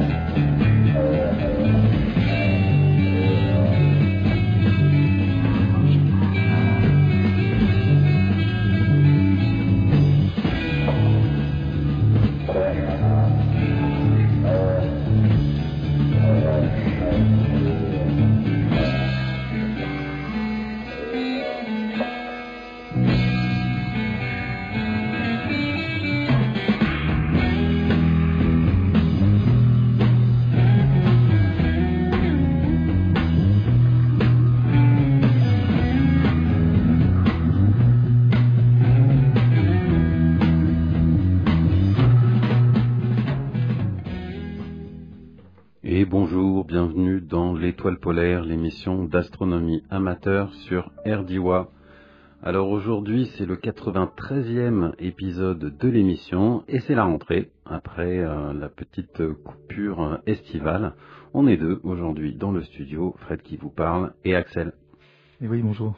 Et bonjour, bienvenue dans l'Étoile polaire, l'émission d'astronomie amateur sur RDIWA. Alors aujourd'hui c'est le 93e épisode de l'émission et c'est la rentrée après la petite coupure estivale. On est deux aujourd'hui dans le studio, Fred qui vous parle et Axel. Et oui, bonjour.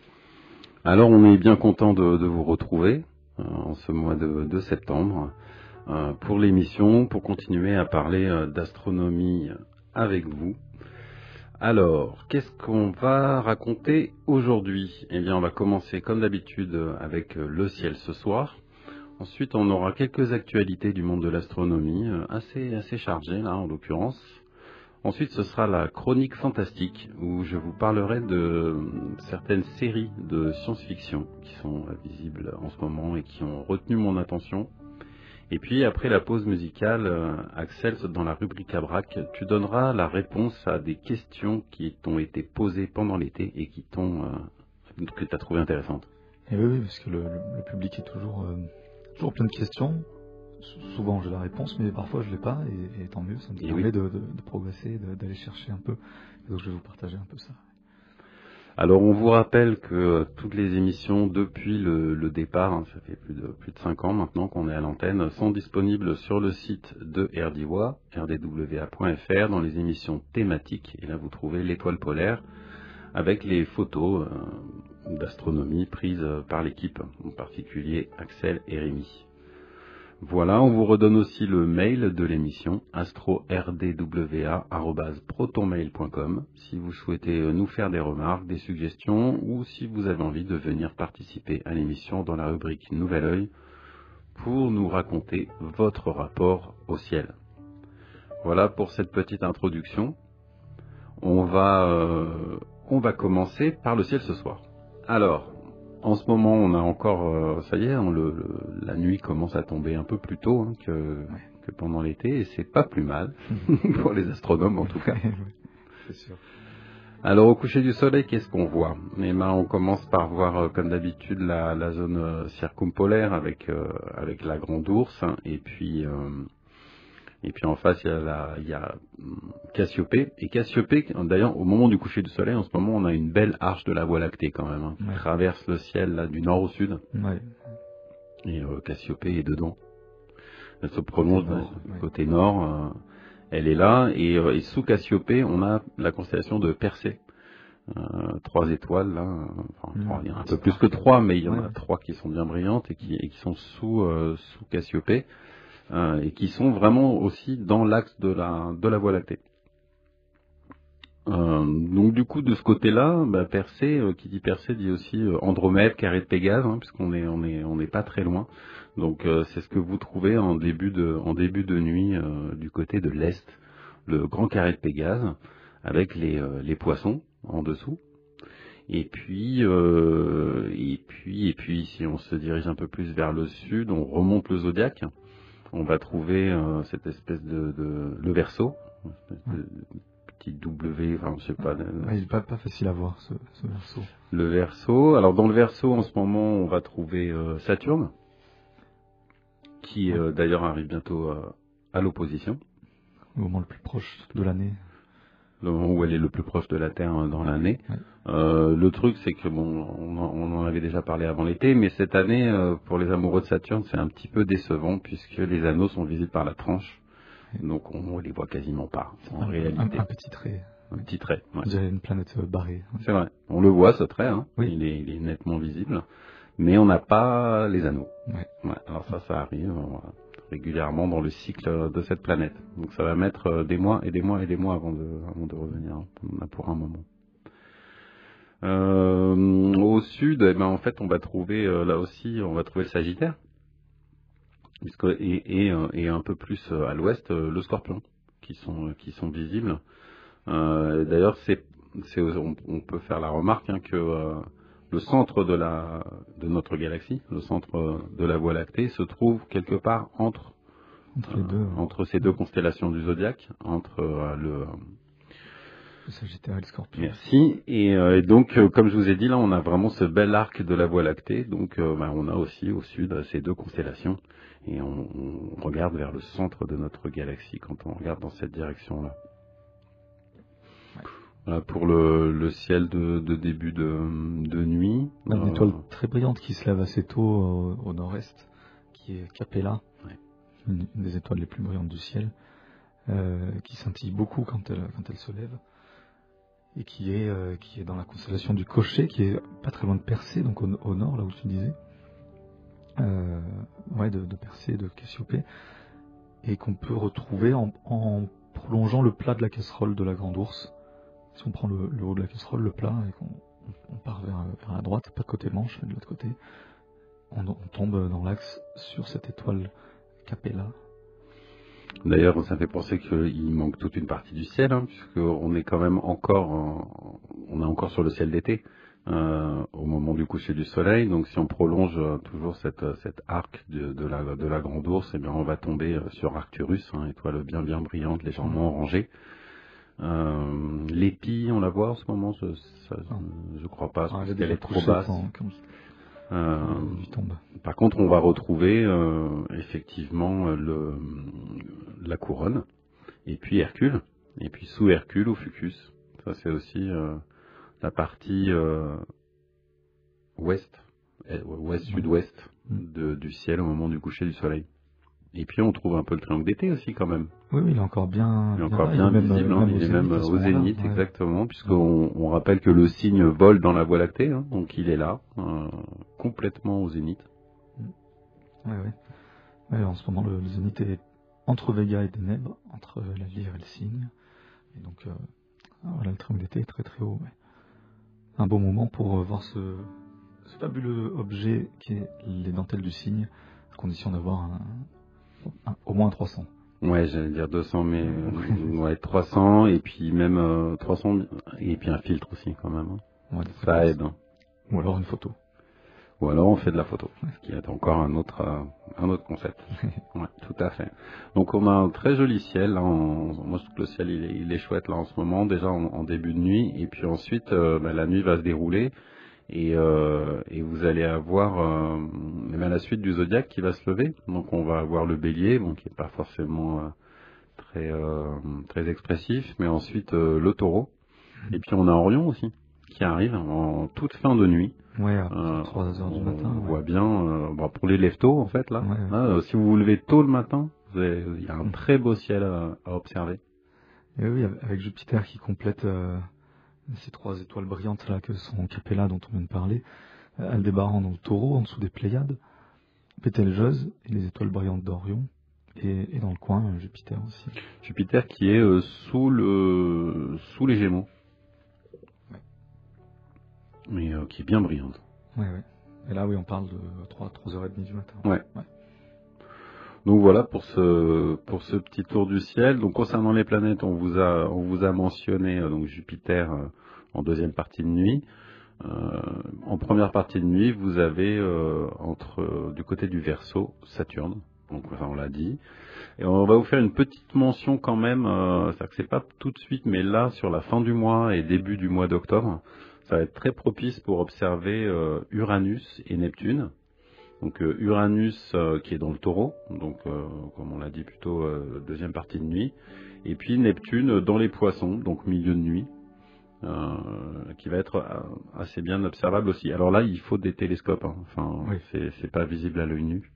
Alors on est bien content de vous retrouver en ce mois de septembre. Pour l'émission, pour continuer à parler d'astronomie avec vous. Alors, qu'est-ce qu'on va raconter aujourd'hui ? Eh bien, on va commencer comme d'habitude avec le ciel ce soir. Ensuite, on aura quelques actualités du monde de l'astronomie, assez chargées là en l'occurrence. Ensuite, ce sera la chronique fantastique où je vous parlerai de certaines séries de science-fiction qui sont visibles en ce moment et qui ont retenu mon attention. Et puis après la pause musicale, Axel, dans la rubrique Abrac, tu donneras la réponse à des questions qui t'ont été posées pendant l'été et que tu as trouvé intéressantes. Et oui, parce que le public est toujours plein de questions. Souvent j'ai la réponse, mais parfois je l'ai pas, et tant mieux, ça me permet de progresser, d'aller chercher un peu. Et donc je vais vous partager un peu ça. Alors on vous rappelle que toutes les émissions depuis le départ, ça fait plus de 5 ans maintenant qu'on est à l'antenne, sont disponibles sur le site de RDIWA, rdwa.fr, dans les émissions thématiques. Et là vous trouvez l'Étoile polaire avec les photos d'astronomie prises par l'équipe, en particulier Axel et Rémi. Voilà, on vous redonne aussi le mail de l'émission, astro-rdwa@protonmail.com, si vous souhaitez nous faire des remarques, des suggestions, ou si vous avez envie de venir participer à l'émission dans la rubrique Nouvel Œil pour nous raconter votre rapport au ciel. Voilà pour cette petite introduction. On va commencer par le ciel ce soir. Alors, en ce moment, on a encore, ça y est, la nuit commence à tomber un peu plus tôt que pendant l'été, et c'est pas plus mal, pour les astronomes en tout cas. C'est sûr. Alors, au coucher du soleil, qu'est-ce qu'on voit ? Eh ben, on commence par voir, comme d'habitude, la zone circumpolaire avec la Grande Ourse, et puis en face, il y a Cassiopée. Et Cassiopée, d'ailleurs, au moment du coucher du soleil, en ce moment, on a une belle arche de la Voie lactée quand même, qui traverse le ciel là, du nord au sud. Ouais. Et Cassiopée est dedans. Elle se prolonge du côté nord. Elle est là. Et sous Cassiopée, on a la constellation de Persée. 3 étoiles là. Enfin, il y en a un peu plus que 3, mais il y en a 3 qui sont bien brillantes et qui sont sous Cassiopée. Et qui sont vraiment aussi dans l'axe de la Voie lactée. Donc du coup de ce côté-là, Persée, qui dit Persée dit aussi Andromède, carré de Pégase, puisqu'on est pas très loin. Donc c'est ce que vous trouvez en début de nuit du côté de l'est, le grand carré de Pégase, avec les poissons en dessous. Et puis si on se dirige un peu plus vers le sud, on remonte le zodiaque. On va trouver cette espèce le Verseau, petit W, enfin je sais pas. Il n'est pas facile à voir ce Verseau. Le Verseau. Alors dans le Verseau en ce moment, on va trouver Saturne, qui d'ailleurs arrive bientôt à l'opposition. Au moment le plus proche de l'année. Le moment où elle est le plus proche de la Terre dans l'année. Ouais. Le truc, c'est que on en avait déjà parlé avant l'été, mais cette année, pour les amoureux de Saturne, c'est un petit peu décevant puisque les anneaux sont visibles par la tranche, donc on les voit quasiment pas en réalité. Un petit trait. Un petit trait. Ouais. On dirait une planète barrée. C'est vrai. On le voit ce trait, oui. Il est nettement visible, mais on n'a pas les anneaux. Ouais. Alors ça arrive. régulièrement dans le cycle de cette planète. Donc ça va mettre des mois et des mois et des mois avant de revenir. On a pour un moment. Au sud, en fait, on va trouver là aussi, on va trouver le Sagittaire, et un peu plus à l'ouest, le Scorpion, qui sont visibles. D'ailleurs, on peut faire la remarque que le centre de notre galaxie, le centre de la Voie lactée, se trouve quelque part entre ces deux constellations du zodiaque, entre le Sagittaire et le Scorpion. Merci. Et donc, comme je vous ai dit, là, on a vraiment ce bel arc de la Voie lactée. Donc, on a aussi au sud ces deux constellations. Et on regarde vers le centre de notre galaxie quand on regarde dans cette direction-là. Ouais. Voilà pour le ciel de début de nuit. Une étoile très brillante qui se lève assez tôt au nord-est, qui est Capella, une des étoiles les plus brillantes du ciel, qui scintille beaucoup quand elle se lève. Et qui est dans la constellation du Cocher, qui est pas très loin de Persée, donc au nord, là où tu disais. De Persée, de Cassiopée, et qu'on peut retrouver en prolongeant le plat de la casserole de la Grande Ourse. Si on prend le haut de la casserole, le plat, et qu'on part vers la droite, pas de côté manche, mais de l'autre côté, on tombe dans l'axe sur cette étoile Capella. D'ailleurs, ça fait penser qu'il manque toute une partie du ciel, puisqu'on est quand même encore sur le ciel d'été au moment du coucher du soleil. Donc, si on prolonge toujours cet arc de la Grande Ourse, eh bien, on va tomber sur Arcturus, étoile bien brillante, légèrement orangée. L'épi, on la voit en ce moment, je crois pas, parce qu'elle est trop basse. Par contre, on va retrouver effectivement la couronne, et puis Hercule, et puis sous Hercule, Ophiuchus. Ça, c'est aussi la partie ouest-sud-ouest du ciel au moment du coucher du soleil. Et puis on trouve un peu le triangle d'été aussi quand même. Oui, il est encore bien visible, il est même au zénith, exactement, puisqu'on rappelle que le signe vole dans la Voie lactée, donc il est là, complètement au zénith. Oui, en ce moment le zénith est entre Véga et Ténèbres, entre la Lyre et le Cygne, et donc le triangle d'été est très très haut. Ouais. Un bon moment pour voir ce fabuleux objet qui est les dentelles du Cygne, à condition d'avoir au moins 300. Ouais, j'allais dire 200, mais 300, et puis même 300, et puis un filtre aussi quand même. Ça aide. Ou alors une photo. Ou alors on fait de la photo, ce qui est encore un autre concept. Ouais, tout à fait. Donc on a un très joli ciel. Moi je trouve que le ciel il est chouette là en ce moment, déjà en début de nuit, et puis ensuite la nuit va se dérouler. Et vous allez avoir la suite du zodiaque qui va se lever. Donc on va avoir le Bélier, qui n'est pas forcément très expressif, mais ensuite le Taureau. Et puis on a Orion aussi, qui arrive en toute fin de nuit. Ouais, à 3h du matin. On voit bien, pour les lève-tôt en fait là. Si vous vous levez tôt le matin, il y a un très beau ciel à observer. Et oui, avec Jupiter qui complète ces trois étoiles brillantes là que sont Capella dont on vient de parler, Aldébaran dans le Taureau, en dessous des Pléiades, Bételgeuse et les étoiles brillantes d'Orion, et dans le coin Jupiter aussi. Jupiter qui est sous les Gémeaux, mais qui est bien brillante. Ouais. Et là oui, on parle de 3h30 du matin. Ouais. Donc voilà pour ce petit tour du ciel. Donc concernant les planètes, on vous a mentionné donc Jupiter en deuxième partie de nuit. En première partie de nuit, vous avez du côté du Verseau, Saturne. Donc on l'a dit. Et on va vous faire une petite mention quand même. C'est-à-dire que c'est pas tout de suite, mais là sur la fin du mois et début du mois d'octobre, ça va être très propice pour observer Uranus et Neptune. Donc Uranus qui est dans le Taureau, donc comme on l'a dit plutôt deuxième partie de nuit, et puis Neptune dans les Poissons, donc milieu de nuit, qui va être assez bien observable aussi. Alors là, il faut des télescopes, c'est pas visible à l'œil nu.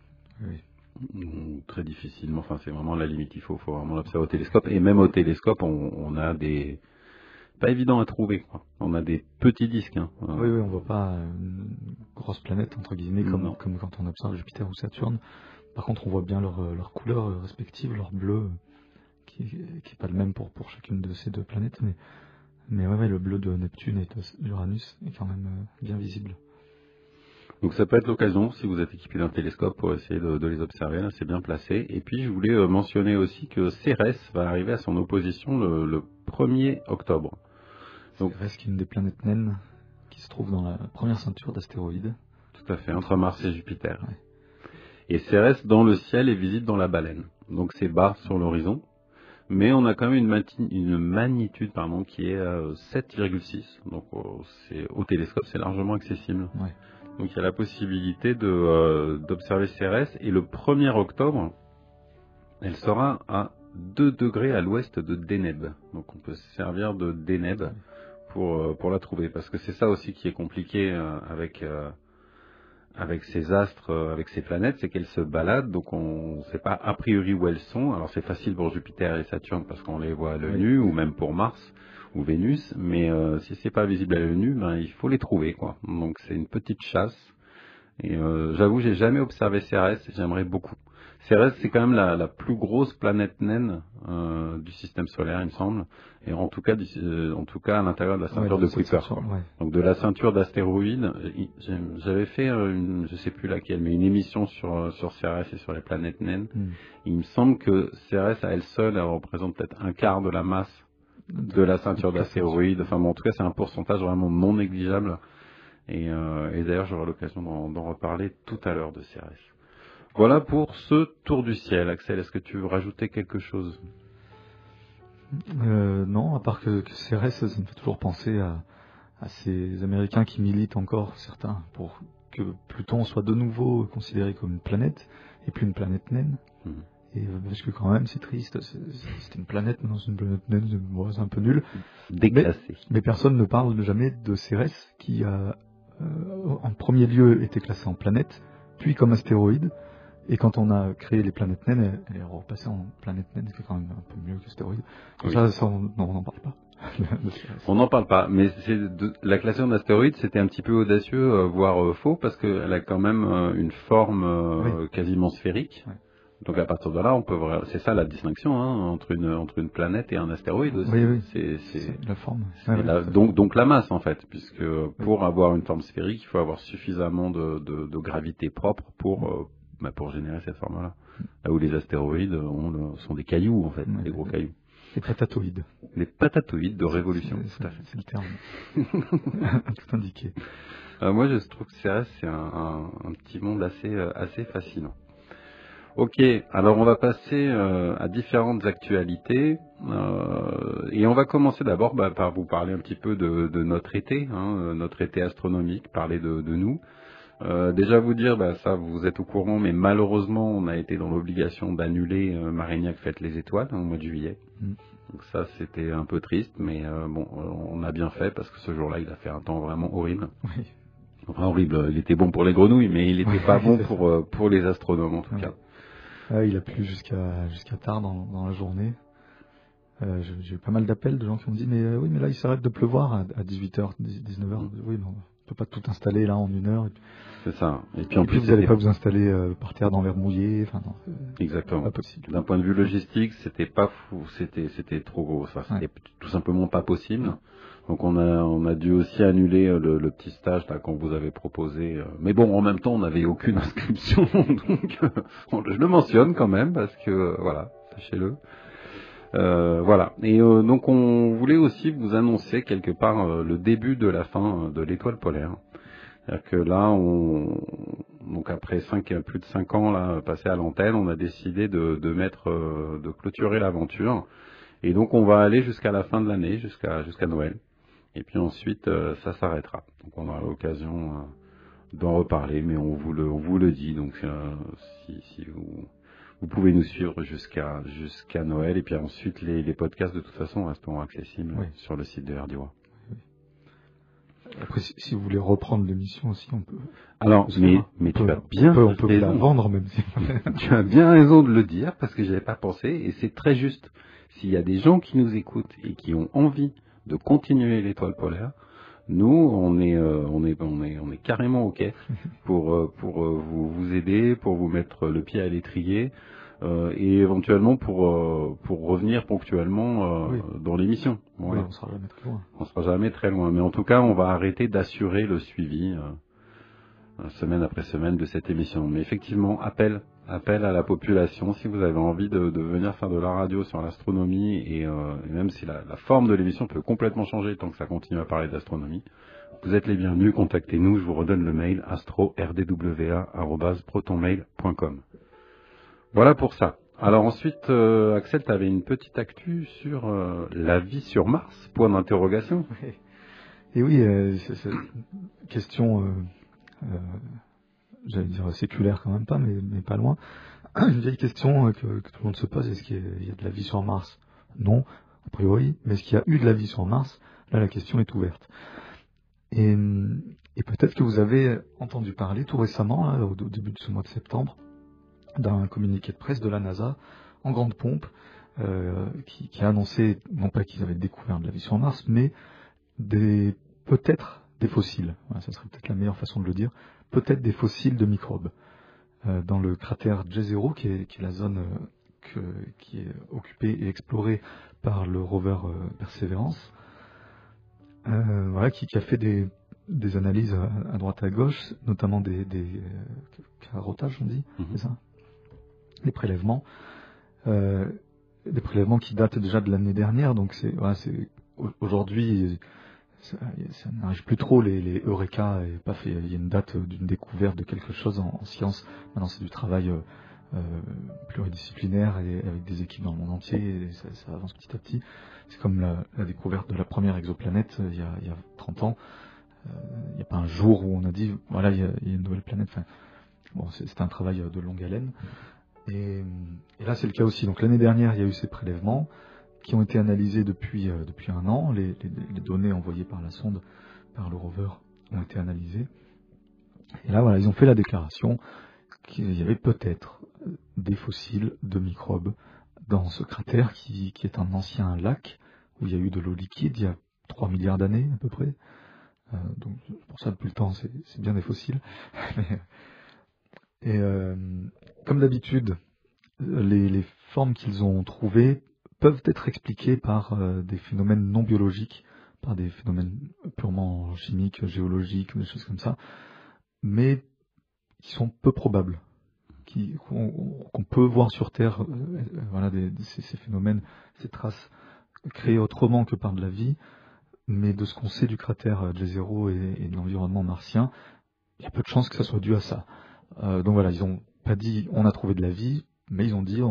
Oui. Très difficilement, c'est vraiment la limite, il faut vraiment l'observer au télescope, et même au télescope, on a des... pas évident à trouver, quoi. On a des petits disques. Oui, on voit pas une grosse planète entre guillemets comme quand on observe Jupiter ou Saturne. Par contre, on voit bien leur couleur respective, leur bleu, qui est pas le même pour chacune de ces deux planètes, mais ouais, le bleu de Neptune et d'Uranus est quand même bien visible. Donc ça peut être l'occasion, si vous êtes équipé d'un télescope, pour essayer de les observer. Là, c'est bien placé. Et puis, je voulais mentionner aussi que Cérès va arriver à son opposition le 1er octobre. Donc, Cérès, qui est une des planètes naines qui se trouve dans la première ceinture d'astéroïdes. Tout à fait, entre Mars et Jupiter. Ouais. Et Cérès, dans le ciel, est visible dans la baleine. Donc c'est bas sur l'horizon. Mais on a quand même une magnitude qui est 7,6. Donc au télescope, c'est largement accessible. Ouais. Donc il y a la possibilité d'observer Cérès. Et le 1er octobre, elle sera à 2 degrés à l'ouest de Deneb. Donc on peut se servir de Deneb pour la trouver. Parce que c'est ça aussi qui est compliqué avec ces astres, avec ces planètes, c'est qu'elles se baladent, donc on ne sait pas a priori où elles sont. Alors c'est facile pour Jupiter et Saturne parce qu'on les voit à l'œil nu, ou même pour Mars ou Vénus, mais si c'est pas visible à l'œil nu, il faut les trouver, quoi. Donc c'est une petite chasse. Et j'avoue, j'ai jamais observé Cérès, et j'aimerais beaucoup. Cérès, c'est quand même la plus grosse planète naine du système solaire, il me semble, et en tout cas à l'intérieur de la ceinture de Kuiper. Donc de la ceinture d'astéroïdes, j'avais fait je sais plus laquelle, mais une émission sur Cérès et sur les planètes naines. Il me semble que Cérès à elle seule, elle représente peut-être un quart de la masse de la ceinture d'astéroïdes. Enfin bon, en tout cas, c'est un pourcentage vraiment non négligeable. Et d'ailleurs, j'aurai l'occasion d'en reparler tout à l'heure de Cérès. Voilà pour ce tour du ciel. Axel, est-ce que tu veux rajouter quelque chose ? Non, à part que Cérès, ça me fait toujours penser à ces Américains qui militent encore, certains, pour que Pluton soit de nouveau considéré comme une planète, et plus une planète naine. Et parce que quand même, c'est triste, c'est une planète, maintenant c'est une planète naine, c'est un peu nul. Déclassé. Mais personne ne parle jamais de Cérès, qui a en premier lieu été classé en planète, puis comme astéroïde. Et quand on a créé les planètes naines, elle est repassée en planète naine, ce qui est quand même un peu mieux qu'astéroïde. Oui. Ça on n'en parle pas. On n'en parle pas, mais la classation d'astéroïde, c'était un petit peu audacieux, voire faux, parce qu'elle a quand même une forme quasiment sphérique. Oui. Donc à partir de là, c'est ça la distinction entre une planète et un astéroïde aussi. Oui. C'est la forme. Donc la masse en fait, puisque pour avoir une forme sphérique, il faut avoir suffisamment de gravité propre pour générer cette forme-là. Là où les astéroïdes sont des cailloux en fait, des gros cailloux. Les patatoïdes. Les patatoïdes de révolution. C'est le terme. Tout indiqué. Moi, je trouve que Cérès, c'est un petit monde assez fascinant. Ok, alors on va passer à différentes actualités et on va commencer d'abord par vous parler un petit peu de notre été, notre été astronomique, parler de nous. Déjà vous dire, ça vous êtes au courant, mais malheureusement on a été dans l'obligation d'annuler Marignac Fête les Étoiles au mois de juillet. Donc ça c'était un peu triste, mais on a bien fait parce que ce jour-là il a fait un temps vraiment horrible. Oui. Enfin horrible, il était bon pour les grenouilles, mais il n'était pas bon pour les astronomes en tout cas. Il a plu jusqu'à tard dans la journée. J'ai eu pas mal d'appels de gens qui m'ont dit mais là il s'arrête de pleuvoir à 18h, 19h. Oui, mais on peut pas tout installer là en une heure. C'est ça. Et puis en plus vous n'allez pas vous installer par terre dans l'air mouillé. Enfin non. Exactement. Pas possible. D'un point de vue logistique, c'était pas fou, c'était trop gros. Enfin, c'était tout simplement pas possible. Donc on a dû aussi annuler le petit stage là qu'on vous avait proposé. Mais bon, en même temps, on n'avait aucune inscription, donc je le mentionne quand même parce que voilà, sachez-le. Voilà. Et donc on voulait aussi vous annoncer quelque part le début de la fin de l'étoile polaire. C'est-à-dire que là, donc après plus de 5 ans là passés à l'antenne, on a décidé de clôturer l'aventure. Et donc on va aller jusqu'à la fin de l'année, jusqu'à Noël. Et puis ensuite, ça s'arrêtera. Donc on aura l'occasion d'en reparler, mais on vous le dit. Donc si vous pouvez nous suivre jusqu'à Noël, et puis ensuite les podcasts de toute façon resteront accessibles sur le site de RDOA. Après, si vous voulez reprendre l'émission aussi, on peut. Alors, mais tu as bien on peut la vendre même. Tu as bien raison de le dire parce que j'avais pas pensé, et c'est très juste. S'il y a des gens qui nous écoutent et qui ont envie de continuer l'étoile polaire, Nous, on est carrément OK pour vous aider, pour vous mettre le pied à l'étrier et éventuellement pour revenir ponctuellement dans l'émission. Ouais, on sera jamais très loin. On sera jamais très loin, mais en tout cas, on va arrêter d'assurer le suivi semaine après semaine de cette émission. Mais effectivement, appel à la population, si vous avez envie de venir faire de la radio sur l'astronomie, et même si la forme de l'émission peut complètement changer tant que ça continue à parler d'astronomie, vous êtes les bienvenus, contactez-nous, je vous redonne le mail astro-rdwa@protonmail.com. Voilà pour ça. Alors ensuite, Axel, tu avais une petite actu sur la vie sur Mars, point d'interrogation. Et oui, c'est une question... j'allais dire séculaire quand même pas, mais pas loin. Une vieille question que tout le monde se pose, est-ce qu'il y a de la vie sur Mars? Non, a priori, mais est-ce qu'il y a eu de la vie sur Mars? Là, la question est ouverte. Et peut-être que vous avez entendu parler tout récemment, là, au début de ce mois de septembre, d'un communiqué de presse de la NASA, en grande pompe, qui a annoncé, non pas qu'ils avaient découvert de la vie sur Mars, mais peut-être des fossiles. Voilà, ça serait peut-être la meilleure façon de le dire. Peut-être des fossiles de microbes dans le cratère J0, qui est la zone qui est occupée et explorée par le rover Perseverance, voilà, qui a fait des analyses à droite à gauche, notamment des carottages, on dit, c'est ça, des prélèvements qui datent déjà de l'année dernière. Donc c'est aujourd'hui. Ça n'arrive plus trop les Eureka, et paf, il y a une date d'une découverte de quelque chose en science. Maintenant, c'est du travail pluridisciplinaire et avec des équipes dans le monde entier, et ça avance petit à petit. C'est comme la découverte de la première exoplanète il y a 30 ans. Il n'y a pas un jour où on a dit voilà, il y a une nouvelle planète. Enfin, bon, c'est un travail de longue haleine. Et là, c'est le cas aussi. Donc l'année dernière, il y a eu ces prélèvements qui ont été analysés depuis un an. Les données envoyées par la sonde, par le rover, ont été analysées. Et là, voilà, ils ont fait la déclaration qu'il y avait peut-être des fossiles de microbes dans ce cratère qui est un ancien lac où il y a eu de l'eau liquide il y a 3 milliards d'années à peu près. Donc pour ça, depuis le temps, c'est bien des fossiles. Et comme d'habitude, les formes qu'ils ont trouvées peuvent être expliquées par des phénomènes non biologiques, par des phénomènes purement chimiques, géologiques, des choses comme ça, mais qui sont peu probables, qu'on peut voir sur Terre, voilà, ces phénomènes, ces traces créées autrement que par de la vie, mais de ce qu'on sait du cratère J0 et de l'environnement martien, il y a peu de chances que ça soit dû à ça. Donc voilà, ils n'ont pas dit on a trouvé de la vie, mais ils ont dit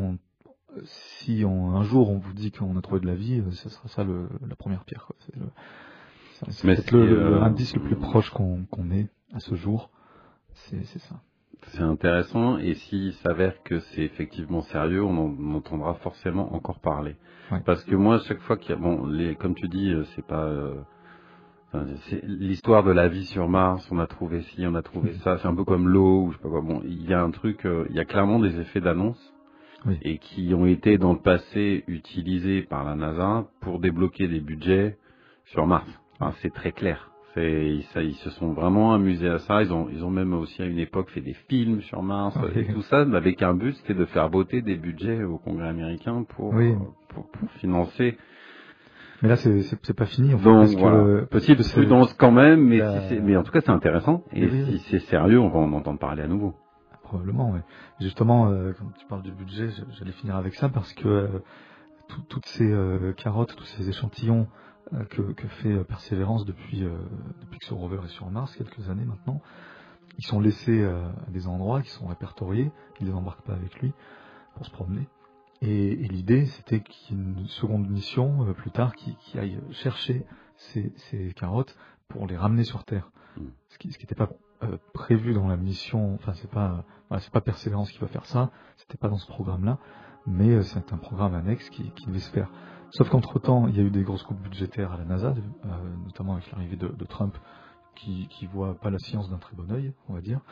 si un jour on vous dit qu'on a trouvé de la vie, ce sera ça la première pierre, quoi. C'est peut-être l'indice le plus proche qu'on ait à ce jour, c'est ça. C'est intéressant, et s'il s'avère que c'est effectivement sérieux, on en entendra forcément encore parler. Ouais. Parce que moi, chaque fois qu'il y a, comme tu dis, c'est pas, c'est l'histoire de la vie sur Mars, on a trouvé ci, on a trouvé ça, c'est un peu comme l'eau, ou je sais pas quoi. Bon, il y a un truc, il y a clairement des effets d'annonce, oui, et qui ont été dans le passé utilisés par la NASA pour débloquer des budgets sur Mars. Enfin, c'est très clair. Ils se sont vraiment amusés à ça. Ils ont même aussi à une époque fait des films sur Mars, et tout ça, avec un but, c'était de faire voter des budgets au Congrès américain pour financer. Mais là, c'est pas fini. En fait, donc parce voilà, que petite prudence quand même, mais en tout cas c'est intéressant. Et si c'est sérieux, on va en entendre parler à nouveau. Probablement, oui. Justement, quand tu parles du budget, j'allais finir avec ça parce que toutes ces carottes, tous ces échantillons que fait Persévérance depuis que ce rover est sur Mars, quelques années maintenant, ils sont laissés à des endroits qui sont répertoriés, ils ne les embarquent pas avec lui pour se promener. Et l'idée, c'était qu'il y ait une seconde mission plus tard qui aille chercher ces carottes pour les ramener sur Terre. Ce qui n'était pas prévu dans la mission. Enfin, c'est pas Persévérance qui va faire ça. C'était pas dans ce programme-là, mais c'est un programme annexe qui devait se faire. Sauf qu'entre-temps, il y a eu des grosses coupes budgétaires à la NASA, notamment avec l'arrivée de Trump, qui voit pas la science d'un très bon œil, on va dire.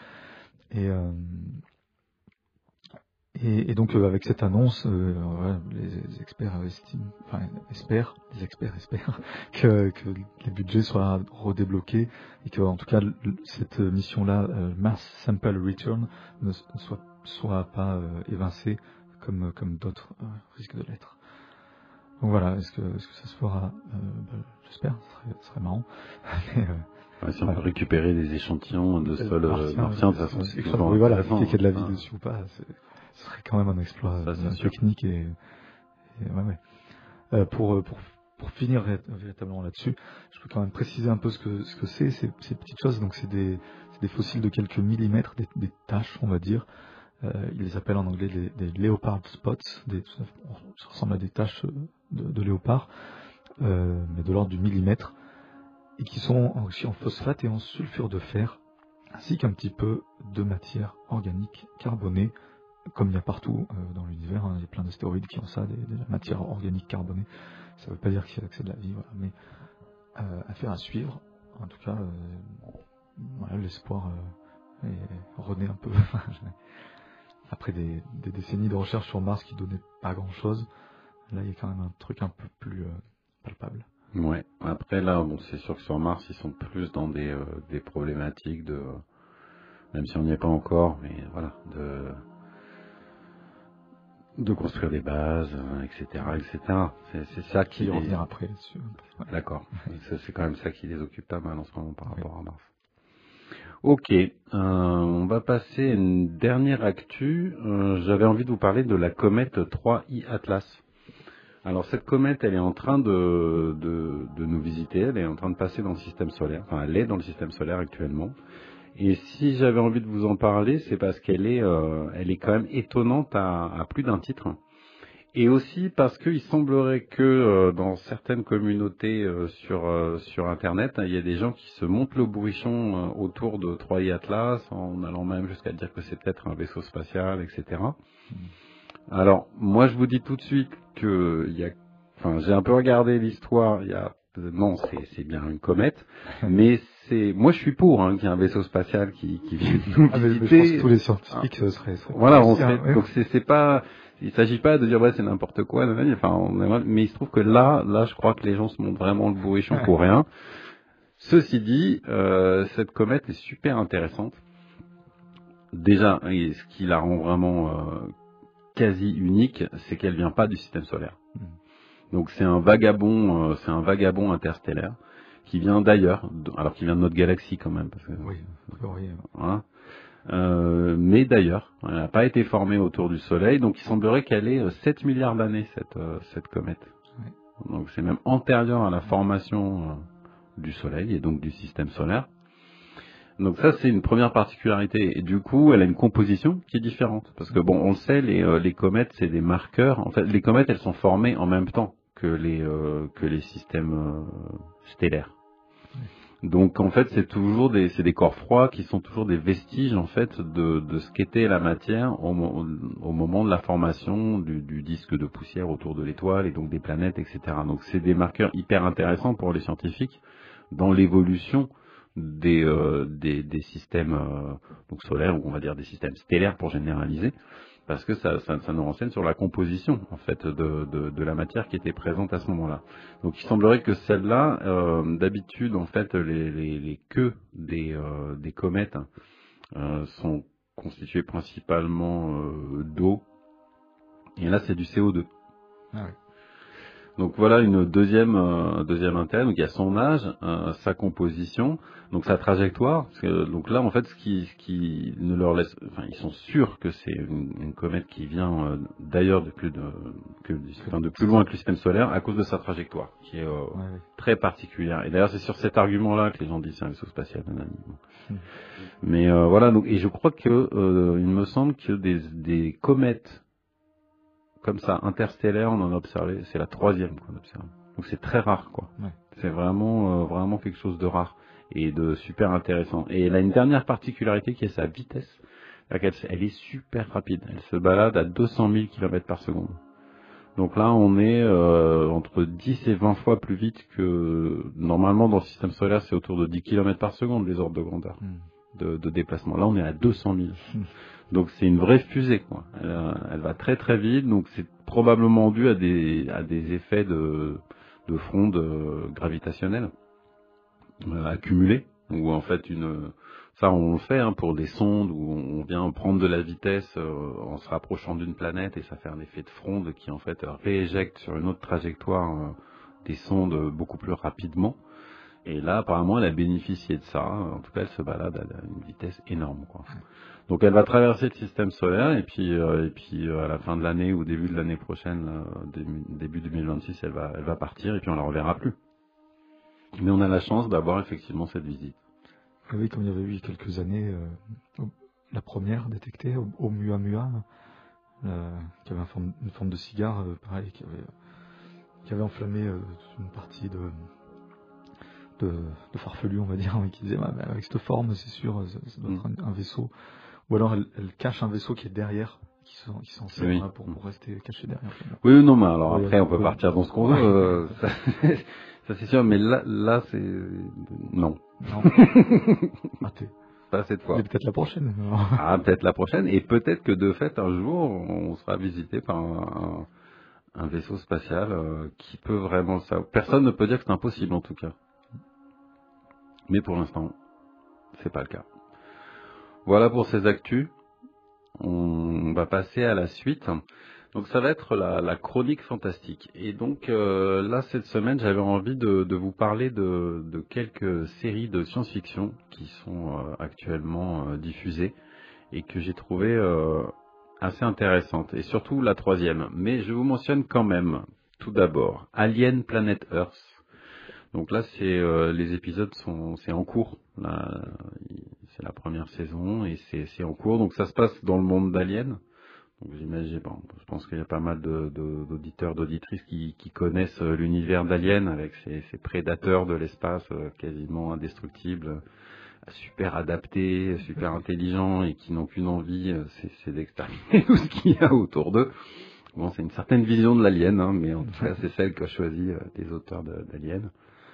Et donc avec cette annonce, les experts espèrent, les experts espèrent que les budgets soient redébloqués et que, en tout cas, cette mission-là, Mars Sample Return, ne soit pas évincée comme d'autres risquent de l'être. Donc voilà, est-ce que ça se fera j'espère, ce serait marrant. Mais, si on peut récupérer des échantillons de sol martien, de toute façon, c'est toujours voilà, intéressant. qu'il y ait de la vie dessus ou pas, ce serait quand même un exploit technique et ouais. Pour finir véritablement là-dessus, je peux quand même préciser un peu ce que c'est ces petites choses. Donc c'est des fossiles de quelques millimètres, des taches, on va dire. Ils les appellent en anglais des leopard spots, ça ressemble à des taches de léopard, mais de l'ordre du millimètre, et qui sont aussi en phosphate et en sulfure de fer, ainsi qu'un petit peu de matière organique carbonée, comme il y a partout dans l'univers. Il y a plein d'astéroïdes qui ont ça, de la matière organique carbonée. Ça ne veut pas dire que c'est de la vie, voilà, mais affaire à suivre. En tout cas, voilà, l'espoir renaît un peu. Après des décennies de recherche sur Mars qui donnaient pas grand-chose, là il y a quand même un truc un peu plus palpable. Ouais. Après là, bon, c'est sûr que sur Mars, ils sont plus dans des problématiques de, même si on n'y est pas encore, mais voilà, de construire des bases, etc., etc. C'est ça qui les revenir après. Ouais. D'accord. C'est quand même ça qui les occupe pas mal en ce moment par rapport à Mars. Ok, on va passer à une dernière actu. J'avais envie de vous parler de la comète 3I Atlas. Alors cette comète, elle est en train de nous visiter, elle est en train de passer dans le système solaire, enfin elle est dans le système solaire actuellement. Et si j'avais envie de vous en parler, c'est parce qu'elle est quand même étonnante à plus d'un titre. Et aussi parce qu'il semblerait que dans certaines communautés sur Internet, il y a des gens qui se montent le bourrichon autour de 3I Atlas, en allant même jusqu'à dire que c'est peut-être un vaisseau spatial, etc. Alors, moi je vous dis tout de suite que j'ai un peu regardé l'histoire, non, c'est bien une comète, mais moi je suis pour qu'il y ait un vaisseau spatial qui vienne nous visiter. Mais je pense que tous les scientifiques seraient voilà, donc c'est pas, il s'agit pas de dire c'est n'importe quoi, mais il se trouve que là je crois que les gens se montrent vraiment le bourrichon pour rien. Ceci dit, cette comète est super intéressante. Déjà, ce qui la rend vraiment quasi unique, c'est qu'elle vient pas du système solaire. Donc c'est un vagabond interstellaire qui vient d'ailleurs, alors qui vient de notre galaxie quand même, parce que, voilà. Mais d'ailleurs, elle n'a pas été formée autour du Soleil, donc il semblerait qu'elle ait 7 milliards d'années cette comète. Ouais. Donc c'est même antérieur à la formation du Soleil et donc du système solaire. Donc ça c'est une première particularité, et du coup elle a une composition qui est différente, parce que bon on le sait, les comètes c'est des marqueurs. En fait les comètes elles sont formées en même temps que les systèmes stellaires. Donc en fait c'est des corps froids qui sont toujours des vestiges en fait de ce qu'était la matière au moment de la formation du disque de poussière autour de l'étoile et donc des planètes, etc. Donc c'est des marqueurs hyper intéressants pour les scientifiques dans l'évolution des systèmes donc solaires, ou on va dire des systèmes stellaires pour généraliser, parce que ça nous renseigne sur la composition en fait de la matière qui était présente à ce moment-là. Donc il semblerait que celle-là, d'habitude en fait les queues des comètes sont constituées principalement d'eau, et là c'est du CO2. Ah oui. Donc voilà une deuxième intérêt. Donc il y a son âge, sa composition, donc sa trajectoire. Parce que, donc là en fait ce qui ne leur laisse, enfin ils sont sûrs que c'est une comète qui vient d'ailleurs de plus loin que le système solaire à cause de sa trajectoire qui est très particulière. Et d'ailleurs c'est sur cet argument-là que les gens disent c'est un vaisseau spatial. Mais voilà, donc, et je crois que il me semble que des comètes comme ça, interstellaire, on en a observé, c'est la 3e qu'on observe. Donc c'est très rare, quoi. Ouais. C'est vraiment quelque chose de rare et de super intéressant. Et elle a une dernière particularité qui est sa vitesse. Elle est super rapide. Elle se balade à 200 000 km par seconde. Donc là, on est entre 10 et 20 fois plus vite que normalement dans le système solaire, c'est autour de 10 km par seconde les ordres de grandeur de déplacement. Là, on est à 200 000. Donc c'est une vraie fusée, quoi. Elle va très très vite, donc c'est probablement dû à des effets fronde gravitationnelle accumulée, où en fait ça on le fait pour des sondes où on vient prendre de la vitesse en se rapprochant d'une planète et ça fait un effet de fronde qui en fait rééjecte sur une autre trajectoire des sondes beaucoup plus rapidement. Et là apparemment elle a bénéficié de ça, en tout cas elle se balade à une vitesse énorme, quoi. Donc elle va traverser le système solaire et puis à la fin de l'année ou début de l'année prochaine, début 2026, elle va partir et puis on la reverra plus. Mais on a la chance d'avoir effectivement cette visite. Oui, comme il y avait eu il y a quelques années, la première détectée au Oumuamua, qui avait une forme de cigare, pareil, qui avait enflammé une partie de farfelu, on va dire, qui disait avec cette forme, c'est sûr, ça doit être un vaisseau. Ou alors elle cache un vaisseau qui est derrière, qui s'en sert oui. pour rester caché derrière. Oui, non, mais alors après on peut partir dans ce qu'on veut, ça c'est sûr, mais là c'est non. Raté. Pas cette fois. Et peut-être la prochaine. Peut-être la prochaine, et peut-être que de fait un jour on sera visité par un vaisseau spatial qui peut vraiment ça. Personne ne peut dire que c'est impossible en tout cas. Mais pour l'instant, c'est pas le cas. Voilà pour ces actus. On va passer à la suite. Donc ça va être la chronique fantastique. Et donc là, cette semaine, j'avais envie de vous parler de quelques séries de science-fiction qui sont actuellement diffusées et que j'ai trouvé assez intéressantes. Et surtout la troisième. Mais je vous mentionne quand même, tout d'abord, Alien Planet Earth. Donc là, les épisodes c'est en cours. Là, c'est la première saison et c'est en cours. Donc ça se passe dans le monde d'Alien. Donc j'imagine, je pense qu'il y a pas mal d'auditeurs, d'auditrices qui connaissent l'univers d'Alien avec ces prédateurs de l'espace quasiment indestructibles, super adaptés, super intelligents et qui n'ont qu'une envie, c'est d'exterminer tout ce qu'il y a autour d'eux. Bon, c'est une certaine vision de l'Alien, mais en tout cas c'est celle qu'a choisi les auteurs d'Alien.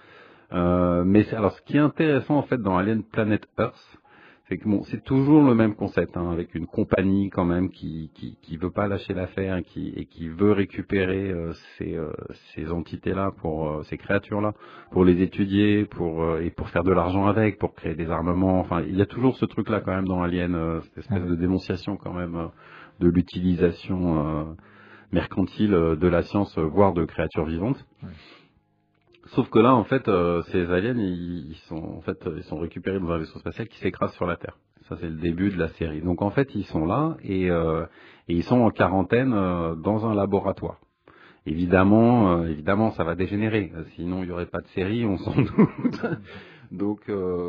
Mais alors, ce qui est intéressant en fait dans Alien Planet Earth, c'est que c'est toujours le même concept, avec une compagnie quand même qui veut pas lâcher l'affaire et qui veut récupérer ces entités-là, ces créatures-là, pour les étudier, et pour faire de l'argent avec, pour créer des armements. Enfin, il y a toujours ce truc-là quand même dans Alien, cette espèce de dénonciation quand même de l'utilisation mercantile de la science, voire de créatures vivantes. Ouais. Sauf que là, en fait, ces aliens, ils sont récupérés dans un vaisseau spatial qui s'écrase sur la Terre. Ça, c'est le début de la série. Donc, en fait, ils sont là et ils sont en quarantaine dans un laboratoire. Évidemment, ça va dégénérer. Sinon, il n'y aurait pas de série, on s'en doute. Donc,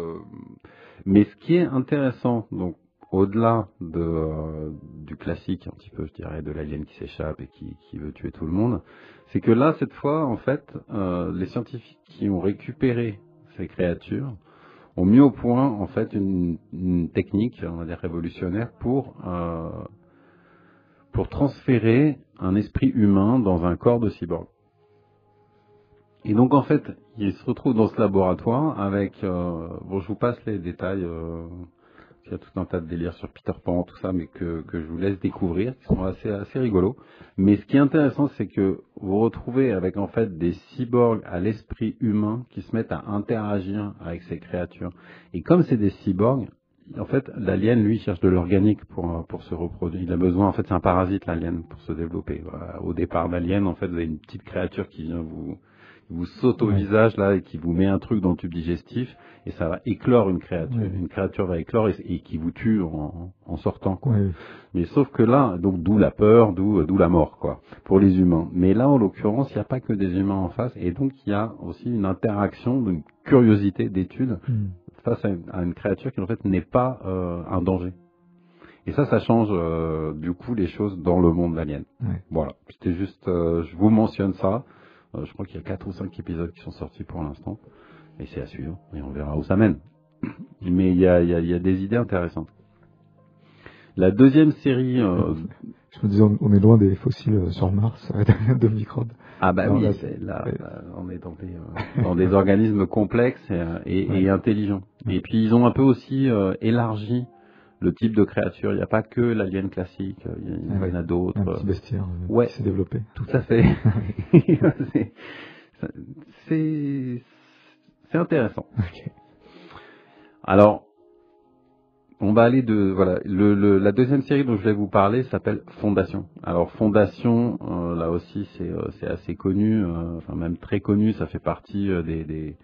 mais ce qui est intéressant, donc, au-delà du classique, un petit peu, je dirais, de l'alien qui s'échappe et qui veut tuer tout le monde, c'est que là, cette fois, en fait, les scientifiques qui ont récupéré ces créatures ont mis au point, en fait, une technique, on va dire révolutionnaire, pour transférer un esprit humain dans un corps de cyborg. Et donc, en fait, ils se retrouvent dans ce laboratoire avec... je vous passe les détails... Il y a tout un tas de délires sur Peter Pan, tout ça, mais que je vous laisse découvrir, qui sont assez rigolos. Mais ce qui est intéressant, c'est que vous retrouvez avec en fait des cyborgs à l'esprit humain qui se mettent à interagir avec ces créatures. Et comme c'est des cyborgs, en fait, l'alien, lui, cherche de l'organique pour se reproduire. Il a besoin, en fait, c'est un parasite, l'alien, pour se développer. Voilà. Au départ d'Alien, en fait, vous avez une petite créature qui vient vous saute au visage là et qui vous met un truc dans le tube digestif et ça va éclore une créature. Oui. Une créature va éclore et qui vous tue en sortant, quoi. Oui. Mais sauf que là, donc d'où la peur, d'où la mort, quoi, pour les humains. Mais là, en l'occurrence, il n'y a pas que des humains en face et donc il y a aussi une interaction, une curiosité d'étude face à une créature qui en fait n'est pas un danger. Et ça change du coup les choses dans le monde d'Alien. Oui. Voilà, c'était juste, je vous mentionne ça. Je crois qu'il y a 4 ou 5 épisodes qui sont sortis pour l'instant. Et c'est à suivre. Et on verra où ça mène. Mais il y a des idées intéressantes. La deuxième série... Je me disais, on est loin des fossiles sur Mars, de microbes. Ah bah non, oui, là, on est dans des organismes complexes et intelligents. Et puis ils ont un peu aussi élargi le type de créature. Il n'y a pas que l'alien classique, il y en a d'autres. Un petit bestiaire qui s'est développé. Tout à fait. c'est intéressant. Okay. Alors, on va aller la deuxième série dont je vais vous parler s'appelle Fondation. Alors Fondation, là aussi c'est assez connu, enfin même très connu, ça fait partie des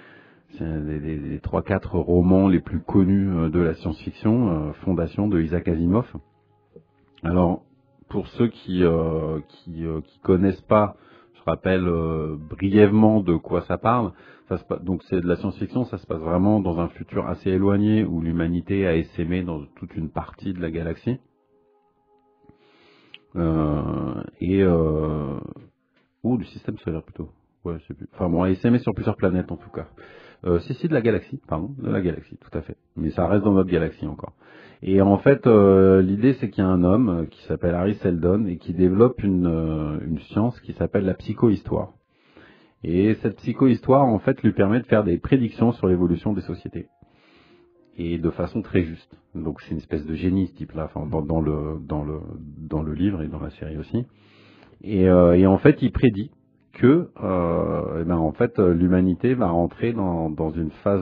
3-4 romans les plus connus de la science-fiction, Fondation de Isaac Asimov. Alors pour ceux qui connaissent pas, je rappelle brièvement de quoi ça parle. Donc c'est de la science-fiction, ça se passe vraiment dans un futur assez éloigné où l'humanité a essaimé dans toute une partie de la galaxie. Du système solaire plutôt. Ouais, je sais plus. Enfin bon, a essaimé sur plusieurs planètes en tout cas. De la galaxie, pardon, de la galaxie, tout à fait. Mais ça reste dans notre galaxie encore. Et en fait, l'idée c'est qu'il y a un homme qui s'appelle Harry Seldon et qui développe une science qui s'appelle la psychohistoire. Et cette psychohistoire, en fait, lui permet de faire des prédictions sur l'évolution des sociétés. Et de façon très juste. Donc c'est une espèce de génie, ce type-là, enfin, dans le livre et dans la série aussi. Et en fait, il prédit que l'humanité va rentrer dans une phase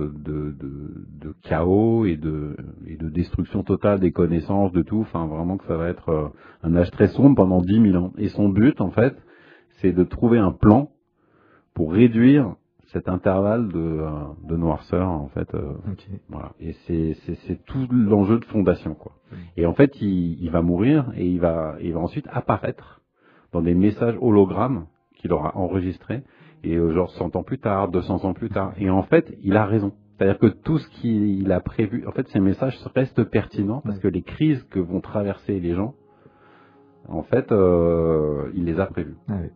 de chaos et de destruction totale des connaissances, de tout. Enfin, vraiment que ça va être un âge très sombre pendant 10 000 ans. Et son but, en fait, c'est de trouver un plan pour réduire cet intervalle de noirceur, en fait. Okay. Voilà. Et c'est tout l'enjeu de Fondation, quoi. Et en fait, il va mourir et il va ensuite apparaître dans des messages hologrammes qu'il aura enregistrés, et genre 100 ans plus tard, 200 ans plus tard. Et en fait, il a raison. C'est-à-dire que tout ce qu'il a prévu, en fait, ces messages restent pertinents parce que les crises que vont traverser les gens, en fait, il les a prévues. Ah oui.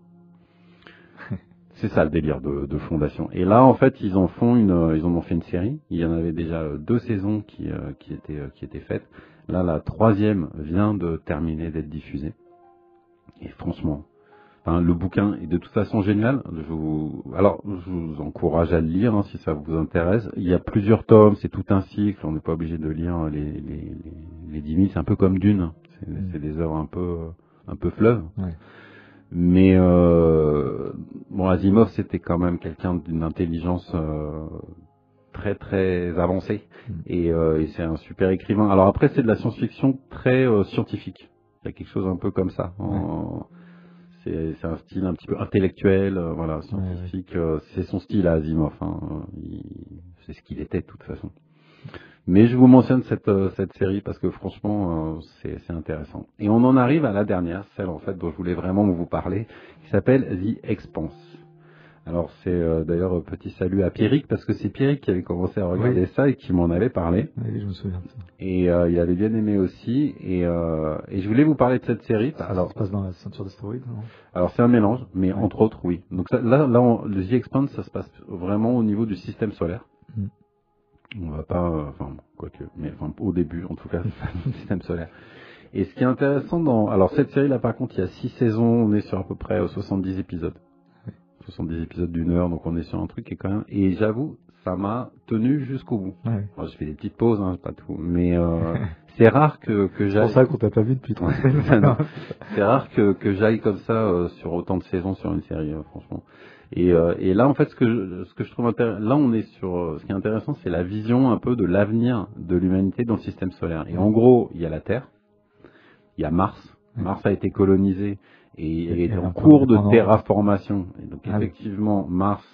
C'est ça le délire de Fondation. Et là, en fait, ils en ont fait une série. Il y en avait déjà 2 saisons qui étaient faites. Là, la 3e vient de terminer d'être diffusée. Et franchement, le bouquin est de toute façon génial. Je vous encourage à le lire si ça vous intéresse. Il y a plusieurs tomes, c'est tout un cycle. On n'est pas obligé de lire les 10 000. C'est un peu comme Dune. C'est des œuvres un peu fleuves. Ouais. Mais Asimov, c'était quand même quelqu'un d'une intelligence très très avancée. Et c'est un super écrivain. Alors après, c'est de la science-fiction très scientifique. Il y a quelque chose un peu comme ça. C'est un style un petit peu intellectuel, scientifique. C'est son style à Asimov. C'est ce qu'il était de toute façon. Mais je vous mentionne cette série parce que franchement, c'est intéressant. Et on en arrive à la dernière, celle en fait dont je voulais vraiment vous parler, qui s'appelle The Expanse. Alors c'est d'ailleurs petit salut à Pierrick parce que c'est Pierrick qui avait commencé à regarder ça et qui m'en avait parlé. Oui, je me souviens de ça. Et il avait bien aimé aussi. Et je voulais vous parler de cette série. Alors, ça se passe dans la ceinture d'astéroïdes, non ? Alors c'est un mélange, mais entre autres, oui. Donc le The Expanse, ça se passe vraiment au niveau du système solaire. On va pas, au début, en tout cas, le système solaire. Et ce qui est intéressant alors cette série-là, par contre, il y a 6 saisons, on est sur à peu près 70 épisodes. 70 épisodes d'1 heure, donc on est sur un truc qui est quand même, et j'avoue, ça m'a tenu jusqu'au bout. Ouais. Alors, j'ai fait des petites pauses, pas tout, mais c'est rare que j'aille. C'est pour ça qu'on t'a pas vu depuis 3 semaines. C'est rare que j'aille comme ça sur autant de saisons sur une série, franchement. Et là, en fait, ce que je trouve intéressant, là, on est sur, ce qui est intéressant, c'est la vision un peu de l'avenir de l'humanité dans le système solaire. Et en gros, il y a la Terre, il y a Mars. Mars a été colonisé et est en cours de terraformation. Et donc, effectivement, Mars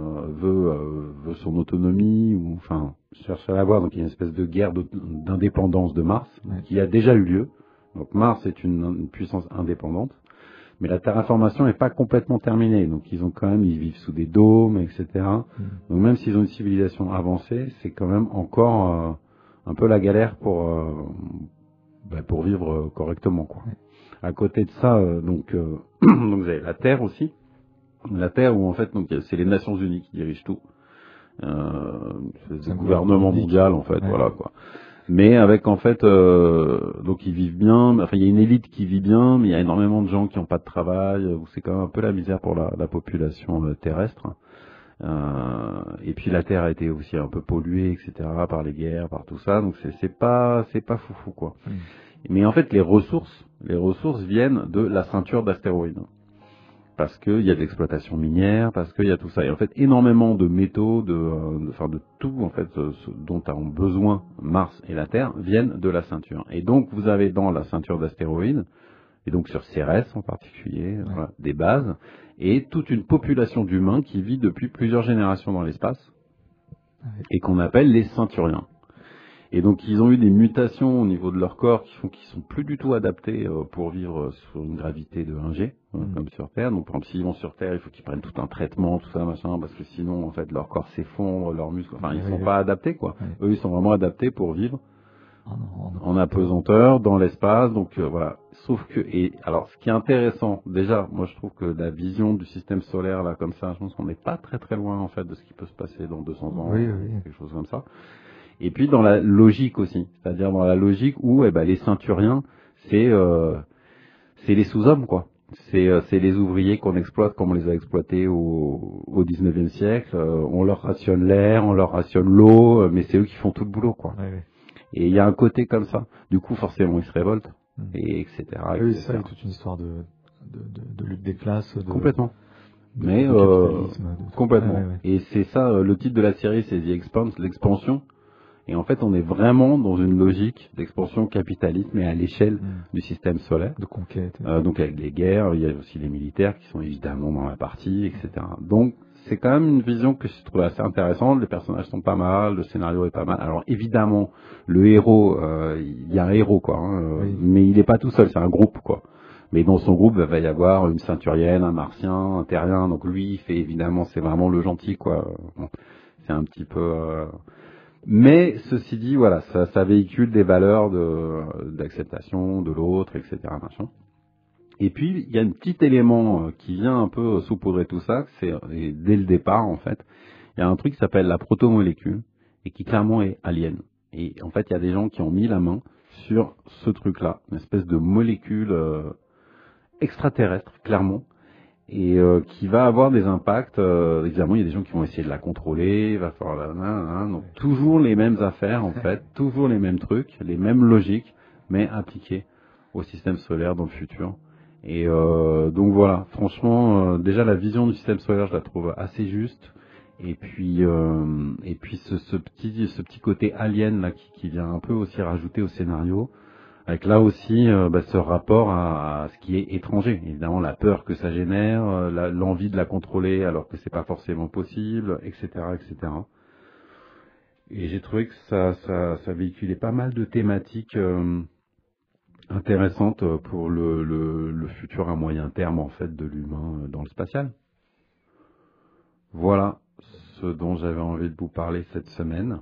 veut son autonomie, ou enfin cherche à l'avoir. Donc, il y a une espèce de guerre d'indépendance de Mars qui a déjà eu lieu. Donc, Mars est une puissance indépendante. Mais la terraformation n'est pas complètement terminée, donc ils vivent sous des dômes, etc. Donc même s'ils ont une civilisation avancée, c'est quand même encore un peu la galère pour vivre correctement, quoi. À côté de ça, donc vous avez la Terre aussi, la Terre où en fait c'est les Nations Unies qui dirigent tout, c'est le gouvernement mondial en fait, voilà quoi. Mais avec en fait, donc ils vivent bien. Enfin, il y a une élite qui vit bien, mais il y a énormément de gens qui n'ont pas de travail. Où c'est quand même un peu la misère pour la population terrestre. Et puis la Terre a été aussi un peu polluée, etc. par les guerres, par tout ça. Donc c'est pas foufou quoi. Mais en fait, les ressources viennent de la ceinture d'astéroïdes. parce qu'il y a de l'exploitation minière, parce qu'il y a tout ça. Et en fait, énormément de métaux, de tout en fait, dont ont besoin Mars et la Terre, viennent de la ceinture. Et donc, vous avez dans la ceinture d'astéroïdes, et donc sur Cérès en particulier, voilà, des bases, et toute une population d'humains qui vit depuis plusieurs générations dans l'espace, et qu'on appelle les ceinturiens. Et donc ils ont eu des mutations au niveau de leur corps qui font qu'ils sont plus du tout adaptés pour vivre sur une gravité de 1G, comme sur Terre. Donc par exemple s'ils vont sur Terre, il faut qu'ils prennent tout un traitement, tout ça machin, parce que sinon en fait leur corps s'effondre, leurs muscles, enfin ils sont pas adaptés quoi. Eux ils sont vraiment adaptés pour vivre en apesanteur dans l'espace. Donc voilà. Sauf que alors ce qui est intéressant, déjà moi je trouve que la vision du système solaire là comme ça, je pense qu'on n'est pas très très loin en fait de ce qui peut se passer dans 200 ans, quelque chose comme ça. Et puis dans la logique aussi, c'est-à-dire dans la logique où les ceinturiens, c'est les sous-hommes quoi. C'est les ouvriers qu'on exploite comme on les a exploités au 19e siècle. On leur rationne l'air, on leur rationne l'eau, mais c'est eux qui font tout le boulot quoi. Et il y a un côté comme ça. Du coup forcément ils se révoltent, et etc. Oui, c'est ça, il y a toute une histoire de lutte des classes. Complètement. Mais complètement. Et c'est ça le titre de la série, c'est The Expanse, l'expansion. Et en fait, on est vraiment dans une logique d'expansion capitaliste, mais à l'échelle du système solaire. De conquête. Donc avec les guerres, il y a aussi les militaires qui sont évidemment dans la partie, etc. Donc c'est quand même une vision que je trouve assez intéressante. Les personnages sont pas mal, le scénario est pas mal. Alors évidemment, le héros, il y a un héros quoi, mais il n'est pas tout seul, c'est un groupe quoi. Mais dans son groupe, il va y avoir une ceinturienne, un martien, un terrien. Donc lui, il fait évidemment, c'est vraiment le gentil quoi. C'est un petit peu... Mais ceci dit, voilà, ça véhicule des valeurs d'acceptation de l'autre, etc. Machin. Et puis il y a un petit élément qui vient un peu saupoudrer tout ça, c'est dès le départ en fait, il y a un truc qui s'appelle la protomolécule et qui clairement est alien. Et en fait, il y a des gens qui ont mis la main sur ce truc-là, une espèce de molécule extraterrestre, clairement. Et qui va avoir des impacts, évidemment il y a des gens qui vont essayer de la contrôler, il va falloir donc toujours les mêmes affaires en fait, toujours les mêmes trucs, les mêmes logiques, mais appliquées au système solaire dans le futur. Et donc voilà, franchement, déjà la vision du système solaire je la trouve assez juste, et puis ce petit côté alien là qui vient un peu aussi rajouter au scénario. Avec là aussi ce rapport à ce qui est étranger, évidemment la peur que ça génère, l'envie de la contrôler alors que c'est pas forcément possible, etc., etc. Et j'ai trouvé que ça véhiculait pas mal de thématiques intéressantes pour le futur à moyen terme en fait de l'humain dans le spatial. Voilà ce dont j'avais envie de vous parler cette semaine.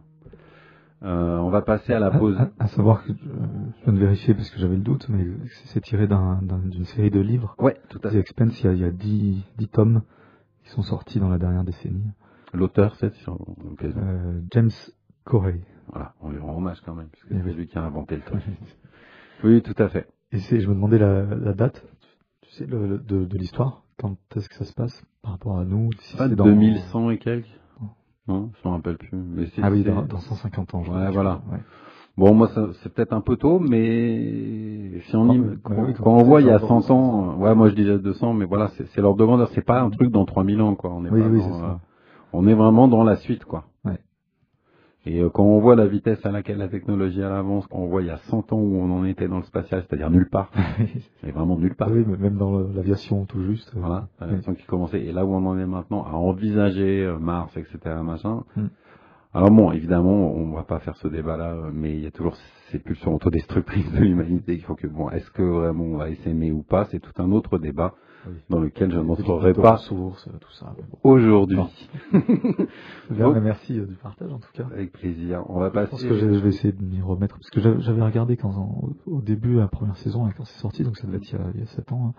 On va passer à la pause. À savoir que je viens de vérifier parce que j'avais le doute, mais c'est tiré d'une série de livres. Ouais, tout à fait. The Expanse, il y a 10 tomes qui sont sortis dans la dernière décennie. L'auteur, c'est sur James Corey. Voilà, on lui rend hommage quand même, puisque c'est lui qui a inventé le truc. Oui, tout à fait. Et je me demandais la date, tu sais, de l'histoire. Quand est-ce que ça se passe par rapport à nous? Si c'est 2100 et quelques. Non, je m'en rappelle plus. Mais dans 150 ans. Ouais, voilà. Ouais. Bon, moi, c'est peut-être un peu tôt, mais si quand on voit il y a 100 ans, moi je disais 200, mais voilà, c'est l'ordre de grandeur. C'est pas un truc dans 3000 ans, quoi. On est vraiment dans la suite, quoi. Ouais. Et quand on voit la vitesse à laquelle la technologie avance, quand on voit il y a 100 ans où on en était dans le spatial, c'est-à-dire nulle part. C'est vraiment nulle part. Oui, mais même dans l'aviation, tout juste. Voilà, l'aviation qui commençait. Et là où on en est maintenant, à envisager Mars, etc., machin. Alors bon, évidemment, on va pas faire ce débat-là, mais il y a toujours ces pulsions autodestructrices de l'humanité qu'il faut que, est-ce que vraiment on va s'aimer ou pas, c'est tout un autre débat dans lequel je n'entrerai pas source, tout ça. Aujourd'hui. Bien, merci du partage en tout cas. Avec plaisir. On va passer. Je pense que je vais essayer de m'y remettre, parce que j'avais regardé au début, la première saison, quand c'est sorti, donc ça devait être il y a 7 ans.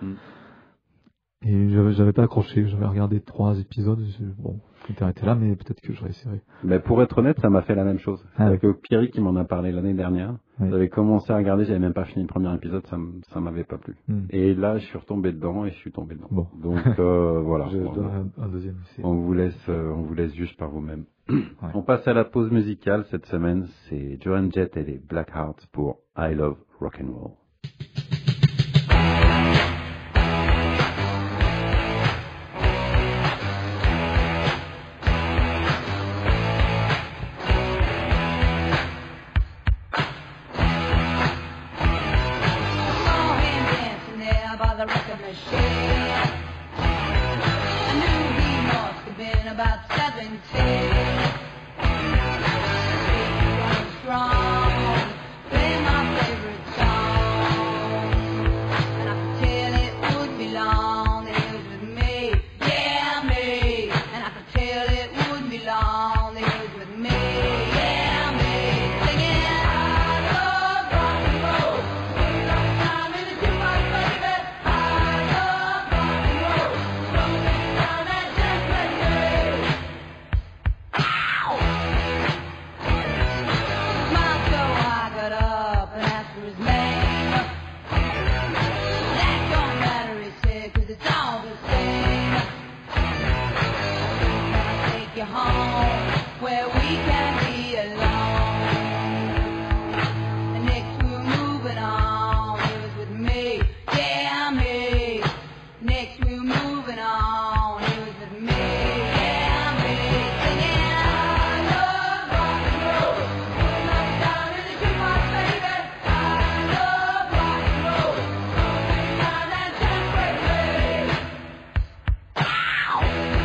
Et j'avais pas accroché, j'avais regardé 3 épisodes, l'intérêt était là, mais peut-être que je réessayerai. Mais pour être honnête, ça m'a fait la même chose. Avec Pierrick qui m'en a parlé l'année dernière. J'avais commencé à regarder, j'avais même pas fini le premier épisode, ça m'avait pas plu. Et là, je suis retombé dedans et je suis tombé dedans. Bon. Donc voilà. Je donne un deuxième essai. On vous laisse juger par vous-même. On passe à la pause musicale cette semaine, c'est Joan Jett et les Blackhearts pour I Love Rock'n'Roll. till it wouldn't be long. They was with me, yeah, me, singing. I love rock and roll. I'm in the jukebox, baby. I love rock and roll. So many times that just let me. Ow! Smiled so I got up and asked for his name. That don't matter, he said, 'cause it's all the same. Can I take you home where we can be alone? And next we were moving on, he was with me, yeah, me. Next we were moving on, he was with me, yeah, me. Singing, I love rock and roll. Down in the jukebox, baby. I love rock and roll. Now that just breaks me. Ow!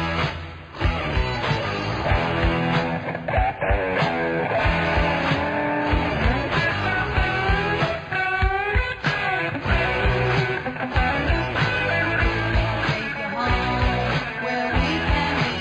Take you home where we can be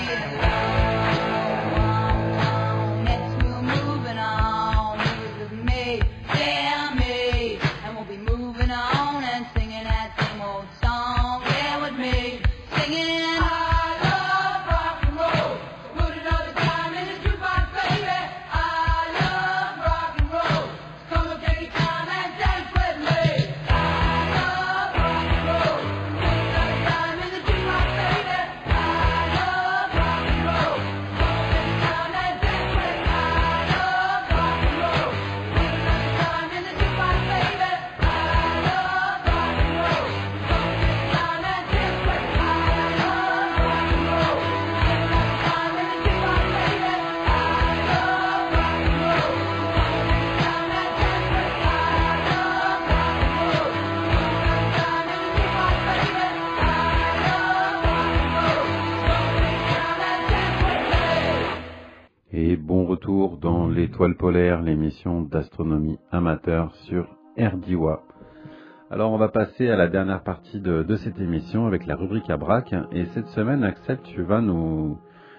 alone. Next we're moving on. He was with me, yeah, me. And we'll be moving on and singing that same old song. Yeah, with me, singing. I love rock and roll. Put another time in the jukebox, baby. I love rock and roll. Come and take your time and dance with me. I love rock and roll. Put another time in the jukebox, baby. I love rock and roll. Come and take your time and dance with me. I love rock and roll. Put another time in the jukebox, baby. I love rock and roll. Come and take your time and dance with me. I love rock and roll. Put another time in the jukebox, baby. I love rock and roll. Come and take your time and dance with me. I love rock and roll. Put another time in the jukebox, baby. I love rock and roll. Come and take your time and dance with me. Et bon retour dans l'Étoile polaire, l'émission d'astronomie amateur sur RDIWA. Alors on va passer à la dernière partie de cette émission avec la rubrique à braque. Et cette semaine, Axel, tu vas nous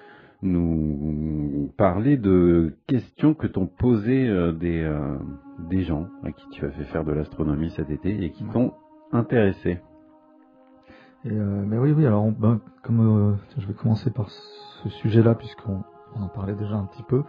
parler de questions que t'ont posées des gens à qui tu as fait faire de l'astronomie cet été et qui t'ont intéressé. Mais oui, alors comme je vais commencer par ce sujet-là, puisqu'on en parlait déjà un petit peu.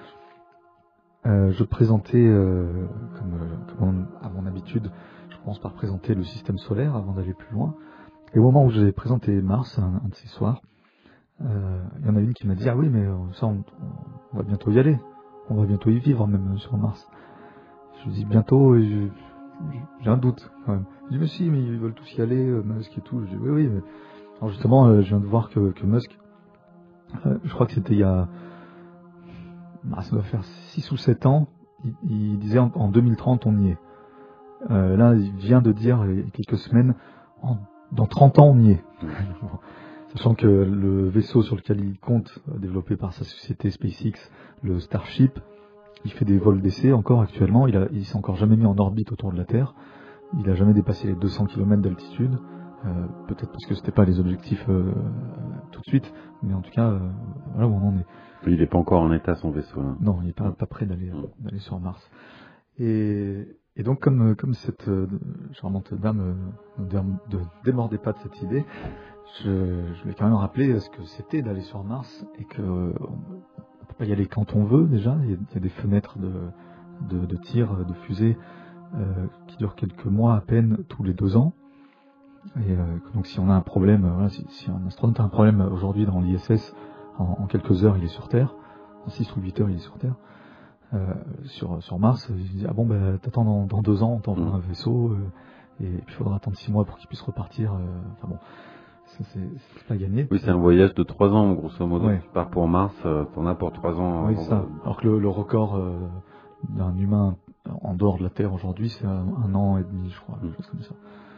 Je présentais, comme à mon habitude, je commence par présenter le système solaire avant d'aller plus loin. Et au moment où j'ai présenté Mars, un de ces soirs, il y en a une qui m'a dit « Ah oui, mais ça, on va bientôt y aller. On va bientôt y vivre, même sur Mars. » Je lui dis « Bientôt, j'ai un doute quand même. » Je dis « Mais si, mais ils veulent tous y aller, Musk et tout. » Je dis « Oui, mais... » Alors justement, je viens de voir que Musk, je crois que c'était il y a... ça doit faire 6 ou 7 ans, il disait en 2030 on y est. Là, il vient de dire il y a quelques semaines, dans 30 ans on y est. Sachant que le vaisseau sur lequel il compte, développé par sa société SpaceX, le Starship, il fait des vols d'essai encore actuellement, il s'est encore jamais mis en orbite autour de la Terre, il n'a jamais dépassé les 200 km d'altitude, peut-être parce que c'était pas les objectifs tout de suite, mais en tout cas, voilà où on en est. Il n'est pas encore en état son vaisseau là. Non, il n'est pas prêt d'aller sur Mars. Et donc comme cette charmante dame ne démordait pas de cette idée, je lui ai quand même rappelé ce que c'était d'aller sur Mars et que on peut pas y aller quand on veut déjà. Il y a des fenêtres de tir de fusée qui durent quelques mois à peine tous les 2 ans. Et donc si on a un problème, voilà, si un astronaute a un problème aujourd'hui dans l'ISS, en quelques heures il est sur Terre, en 6 ou 8 heures il est sur Terre. Sur Mars, il dit ah bon ben t'attends dans 2 ans, on t'envoie un vaisseau et puis il faudra attendre 6 mois pour qu'il puisse repartir. Enfin bon, c'est pas gagné. Oui, c'est un voyage de 3 ans grosso modo. Ouais. Tu pars pour Mars, t'en as pour 3 ans. Oui, ça. Alors que le record d'un humain en dehors de la Terre aujourd'hui, c'est 1 an et demi, je crois, quelque chose comme ça.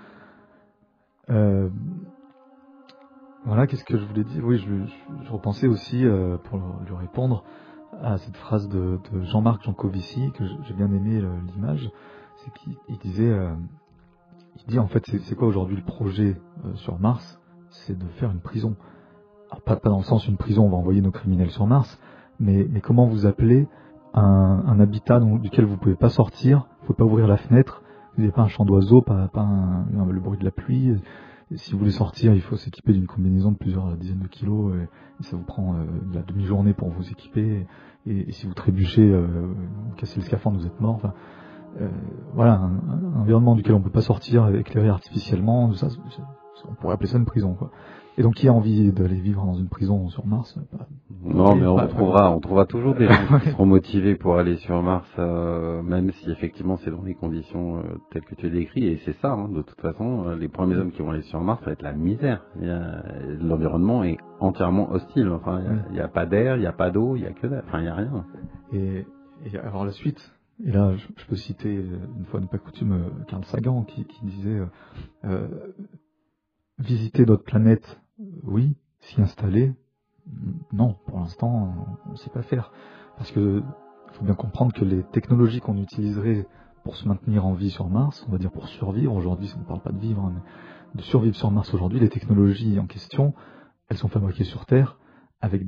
Voilà, qu'est-ce que je voulais dire? Oui, je repensais aussi, pour lui répondre, à cette phrase de Jean-Marc Jancovici, que j'ai bien aimé l'image. C'est qu'il disait, il dit en fait, c'est quoi aujourd'hui le projet sur Mars? C'est de faire une prison. pas dans le sens une prison, on va envoyer nos criminels sur Mars, mais comment vous appelez un habitat duquel vous pouvez pas sortir, vous pouvez pas ouvrir la fenêtre, vous n'avez pas un chant d'oiseau, pas le bruit de la pluie. Et si vous voulez sortir, il faut s'équiper d'une combinaison de plusieurs dizaines de kilos, et ça vous prend la demi-journée pour vous équiper. Et si vous trébuchez, vous cassez le scaphandre, vous êtes mort. Enfin, voilà, un environnement duquel on peut pas sortir, éclairé artificiellement, ça, on pourrait appeler ça une prison, quoi. Et donc, qui a envie d'aller vivre dans une prison sur Mars? Non, mais on trouvera toujours des gens qui seront motivés pour aller sur Mars, même si effectivement c'est dans les conditions telles que tu décris, et c'est ça, hein, de toute façon, les premiers hommes qui vont aller sur Mars, ça va être la misère. L'environnement est entièrement hostile, enfin, il n'y a pas d'air, il n'y a pas d'eau, il n'y a que d'air, enfin, il n'y a rien. Et alors la suite, et là, je peux citer, une fois n'est pas coutume, Carl Sagan, qui disait, visiter d'autres planètes, oui, s'y installer, non, pour l'instant, on ne sait pas faire. Parce que il faut bien comprendre que les technologies qu'on utiliserait pour se maintenir en vie sur Mars, on va dire pour survivre, aujourd'hui, on ne parle pas de vivre, mais de survivre sur Mars aujourd'hui, les technologies en question, elles sont fabriquées sur Terre avec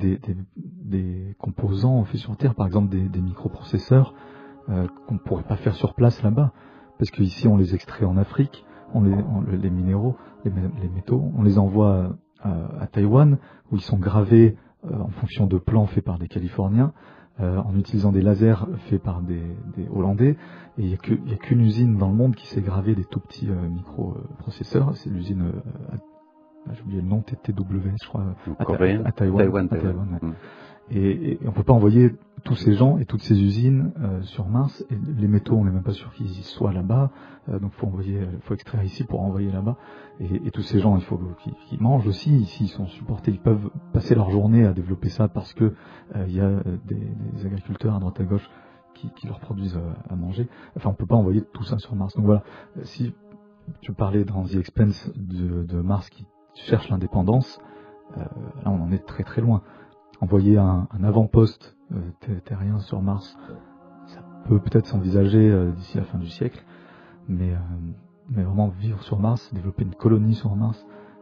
des composants faits sur Terre, par exemple des microprocesseurs qu'on ne pourrait pas faire sur place là-bas. Parce qu'ici, on les extrait en Afrique, les minéraux, les métaux, on les envoie à Taïwan, où ils sont gravés en fonction de plans faits par des Californiens, en utilisant des lasers faits par des Hollandais. Et il n'y a qu'une usine dans le monde qui s'est gravée des tout petits microprocesseurs. C'est l'usine, j'ai oublié le nom, TTW, je crois, à Taïwan. Ouais. Et on ne peut pas envoyer tous ces gens et toutes ces usines sur Mars. Et les métaux, on n'est même pas sûr qu'ils y soient là-bas. Donc faut extraire ici pour envoyer là-bas. Et tous ces gens, il faut qu'ils mangent aussi. Ici, ils sont supportés. Ils peuvent passer leur journée à développer ça parce que il y a des agriculteurs à droite à gauche qui leur produisent à manger. Enfin, on peut pas envoyer tout ça sur Mars. Donc voilà. Si tu parlais dans The Expanse de Mars qui cherche l'indépendance, là, on en est très très loin. Envoyer un avant-poste terrien sur Mars, ça peut peut-être s'envisager d'ici la fin du siècle, mais vraiment vivre sur Mars, développer une colonie sur Mars,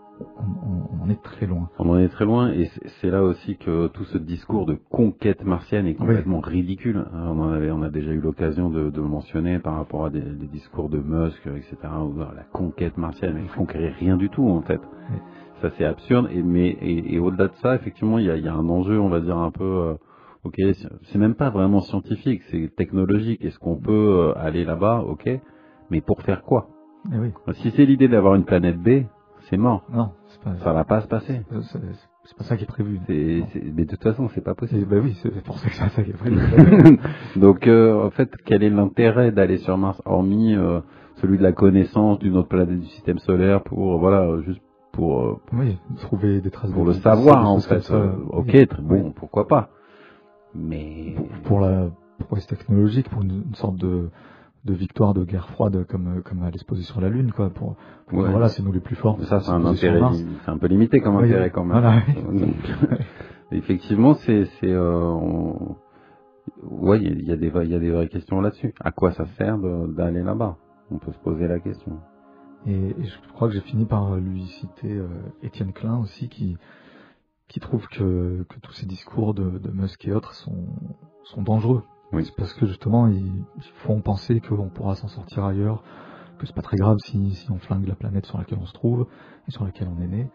on en est très loin. On en est très loin, et c'est là aussi que tout ce discours de conquête martienne est complètement ridicule. On a déjà eu l'occasion de le mentionner par rapport à des discours de Musk, etc. La conquête martienne, mais ils font rien du tout en fait. Oui. Ça c'est absurde, et au-delà de ça, effectivement, il y a un enjeu, on va dire un peu, ok, c'est même pas vraiment scientifique, c'est technologique. Est-ce qu'on peut aller là-bas, ok, mais pour faire quoi? Oui. Si c'est l'idée d'avoir une planète B, c'est mort. Non, ça va pas se passer. C'est pas ça qui est prévu. Mais de toute façon, c'est pas possible. Oui, c'est pour ça que c'est pas ça qui est prévu. Donc, en fait, quel est l'intérêt d'aller sur Mars, hormis celui de la connaissance d'une autre planète du système solaire pour, voilà, juste pour trouver des traces pour le savoir en fait. Ok, très bon, pourquoi pas. Mais pour la prouesse technologique, pour une sorte de victoire de guerre froide comme à l'exposition à la Lune, quoi. Pour voilà, c'est nous les plus forts. Ça, c'est un intérêt, c'est un peu limité comme intérêt quand même. Voilà, donc, effectivement, il y a des vraies questions là-dessus. À quoi ça sert d'aller là-bas? On peut se poser la question. Et je crois que j'ai fini par lui citer Étienne Klein aussi, qui trouve que tous ces discours de Musk et autres sont dangereux. Oui. C'est parce que justement ils font penser qu'on pourra s'en sortir ailleurs, que c'est pas très grave si on flingue la planète sur laquelle on se trouve et sur laquelle on est né,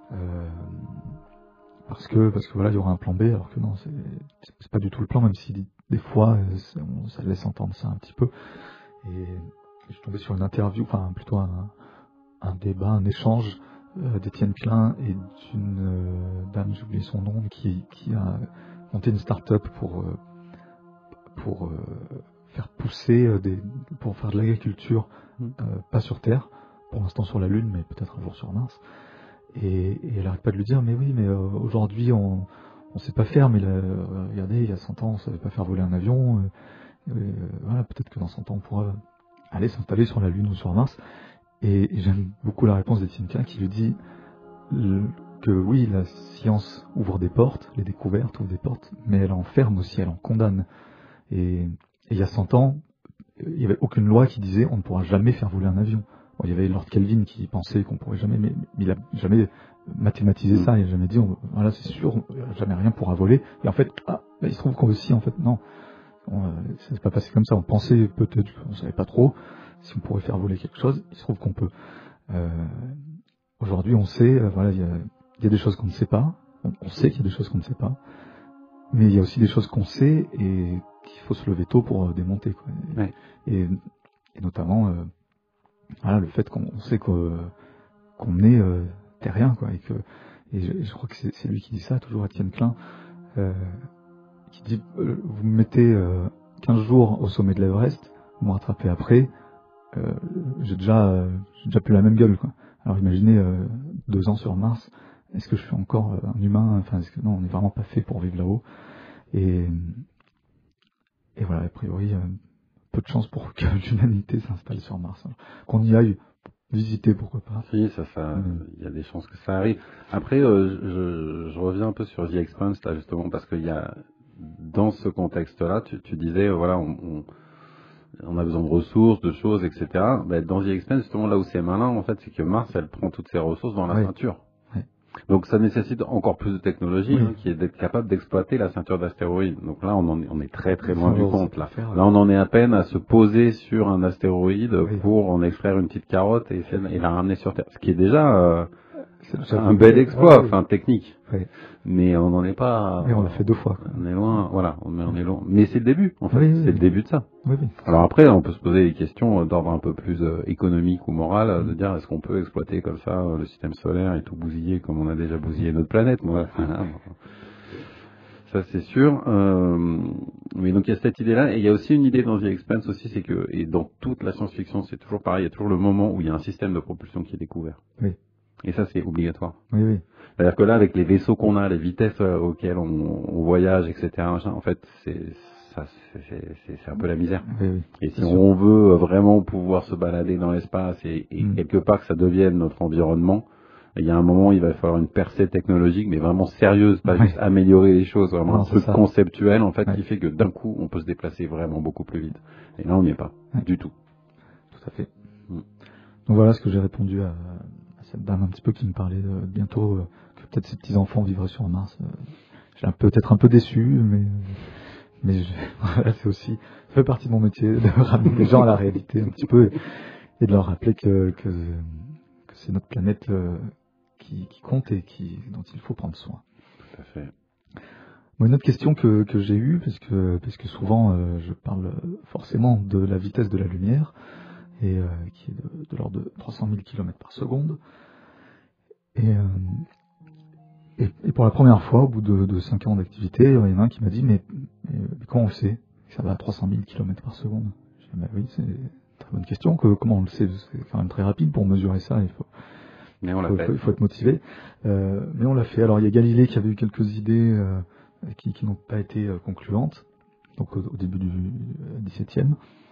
parce que voilà, il y aura un plan B, alors que non, c'est pas du tout le plan, même si des fois ça laisse entendre ça un petit peu. Et je suis tombé sur une interview, enfin plutôt un débat, un échange d'Étienne Klein et d'une dame, j'ai oublié son nom, qui a monté une start-up pour faire pousser pour faire de l'agriculture, pas sur Terre, pour l'instant sur la Lune, mais peut-être un jour sur Mars. Et elle arrête pas de lui dire, mais oui, mais aujourd'hui on sait pas faire, mais regardez, il y a 100 ans on savait pas faire voler un avion, voilà, peut-être que dans 100 ans on pourra aller s'installer sur la Lune ou sur Mars. Et j'aime beaucoup la réponse d'Étienne Klein qui lui dit que oui, la science ouvre des portes, les découvertes ouvrent des portes, mais elle enferme aussi, elle en condamne. Et il y a 100 ans, il n'y avait aucune loi qui disait on ne pourra jamais faire voler un avion. Bon, il y avait Lord Kelvin qui pensait qu'on pourrait jamais, mais il a jamais mathématisé ça, il a jamais dit, voilà, c'est sûr, jamais rien pourra voler. Et en fait, il se trouve qu'on aussi, en fait, non, ça s'est pas passé comme ça. On pensait peut-être, on savait pas trop si on pourrait faire voler quelque chose. Il se trouve qu'on peut. Aujourd'hui, on sait, voilà, il y a des choses qu'on ne sait pas. On sait qu'il y a des choses qu'on ne sait pas, mais il y a aussi des choses qu'on sait et qu'il faut se lever tôt pour démonter, quoi. Ouais. Et notamment, voilà, le fait qu'on sait qu'on est terrien, quoi, et je crois que c'est lui qui dit ça, toujours Étienne Klein, qui dit vous me mettez 15 jours au sommet de l'Everest, vous me rattrapez après, j'ai déjà plus la même gueule, quoi. Alors imaginez 2 ans sur Mars, est-ce que je suis encore un humain, enfin est-ce que non, on n'est vraiment pas fait pour vivre là-haut, et voilà, a priori peu de chance pour que l'humanité s'installe sur Mars. Alors, qu'on y aille visiter, pourquoi pas. Si, il y a des chances que ça arrive. Après, je reviens un peu sur The Expanse, là, justement, parce qu'il y a, dans ce contexte-là, tu disais, voilà, on a besoin de ressources, de choses, etc. Ben, dans The Expanse, justement, là où c'est malin, en fait, c'est que Mars, elle prend toutes ses ressources dans la ceinture. Ouais. Donc ça nécessite encore plus de technologie, qui est d'être capable d'exploiter la ceinture d'astéroïdes. Donc là, on est très très loin du compte. Là, on en est à peine à se poser sur un astéroïde pour en extraire une petite carotte et la ramener sur Terre. Ce qui est déjà un bel exploit, enfin technique. Ouais. Mais on n'en est pas. Et on l'a fait 2 fois, quoi. On est loin, voilà. On est loin. Mais c'est le début, en fait. C'est le début de ça. Oui. Alors après, on peut se poser des questions d'ordre un peu plus économique ou moral, de dire est-ce qu'on peut exploiter comme ça le système solaire et tout bousiller comme on a déjà bousillé notre planète. Voilà. Ça c'est sûr. Mais donc il y a cette idée-là, et il y a aussi une idée dans The Expanse aussi, c'est que, et dans toute la science-fiction, c'est toujours pareil, il y a toujours le moment où il y a un système de propulsion qui est découvert. Oui. Et ça c'est obligatoire. Oui. C'est-à-dire que là, avec les vaisseaux qu'on a, les vitesses auxquelles on voyage, etc., en fait, c'est un peu la misère. Oui. Et si on veut vraiment pouvoir se balader dans l'espace et quelque part que ça devienne notre environnement, il y a un moment où il va falloir une percée technologique, mais vraiment sérieuse, pas juste améliorer les choses, vraiment un truc conceptuel, en fait, qui fait que d'un coup, on peut se déplacer vraiment beaucoup plus vite. Et là, on n'y est pas, du tout. Tout à fait. Donc voilà ce que j'ai répondu à cette dame un petit peu qui me parlait bientôt que peut-être ses petits-enfants vivraient sur Mars. J'ai peut-être un peu déçu, mais voilà, c'est aussi, ça fait partie de mon métier de ramener les gens à la réalité un petit peu et de leur rappeler que c'est notre planète qui compte et dont il faut prendre soin. Tout à fait. Bon, une autre question que j'ai eue, parce que souvent je parle forcément de la vitesse de la lumière, et qui est de l'ordre de 300 000 km par seconde. Et pour la première fois, au bout de 5 ans d'activité, il y en a un qui m'a dit mais comment on le sait que ça va à 300 000 km par seconde? J'ai dit oui, c'est une très bonne question. Comment on le sait? C'est quand même très rapide pour mesurer ça. Il faut être motivé. Mais on l'a fait. Alors il y a Galilée qui avait eu quelques idées qui n'ont pas été concluantes. Donc au début du XVIIe.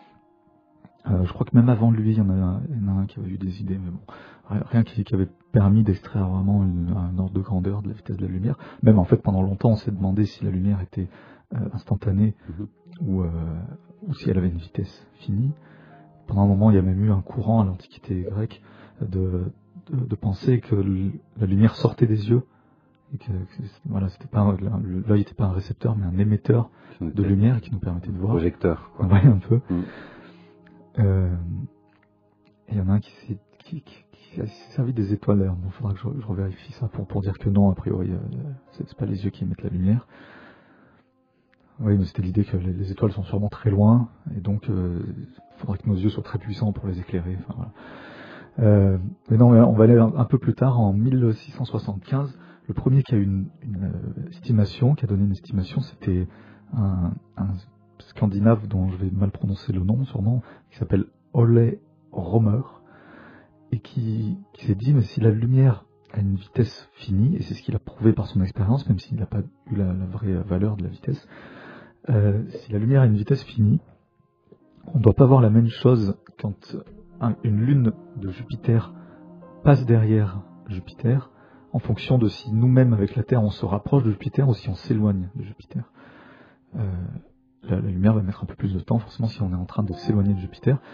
Je crois que même avant lui, il y en a un qui avait eu des idées, mais bon, rien qui avait permis d'extraire vraiment un ordre de grandeur de la vitesse de la lumière. Même en fait, pendant longtemps, on s'est demandé si la lumière était instantanée ou si elle avait une vitesse finie. Pendant un moment, il y a même eu un courant à l'Antiquité grecque de penser que la lumière sortait des yeux et que voilà, l'œil n'était pas un récepteur, mais un émetteur de lumière qui nous permettait de voir. Projecteur, quoi. Ouais, un peu. Et il y en a un qui s'est servi des étoiles d'ailleurs. Bon, il faudra que je revérifie ça pour dire que non, a priori, c'est pas les yeux qui émettent la lumière. Oui, mais c'était l'idée que les étoiles sont sûrement très loin, et donc il faudrait que nos yeux soient très puissants pour les éclairer. Enfin, voilà. Mais non, on va aller un peu plus tard, en 1675. Le premier qui a eu une estimation, qui a donné une estimation, c'était un Scandinave dont je vais mal prononcer le nom sûrement, qui s'appelle Ole Romer, et qui s'est dit mais si la lumière a une vitesse finie, et c'est ce qu'il a prouvé par son expérience, même s'il n'a pas eu la vraie valeur de la vitesse, si la lumière a une vitesse finie, on ne doit pas voir la même chose quand une lune de Jupiter passe derrière Jupiter, en fonction de si nous-mêmes avec la Terre on se rapproche de Jupiter ou si on s'éloigne de Jupiter. La lumière va mettre un peu plus de temps, forcément, si on est en train de s'éloigner de Jupiter.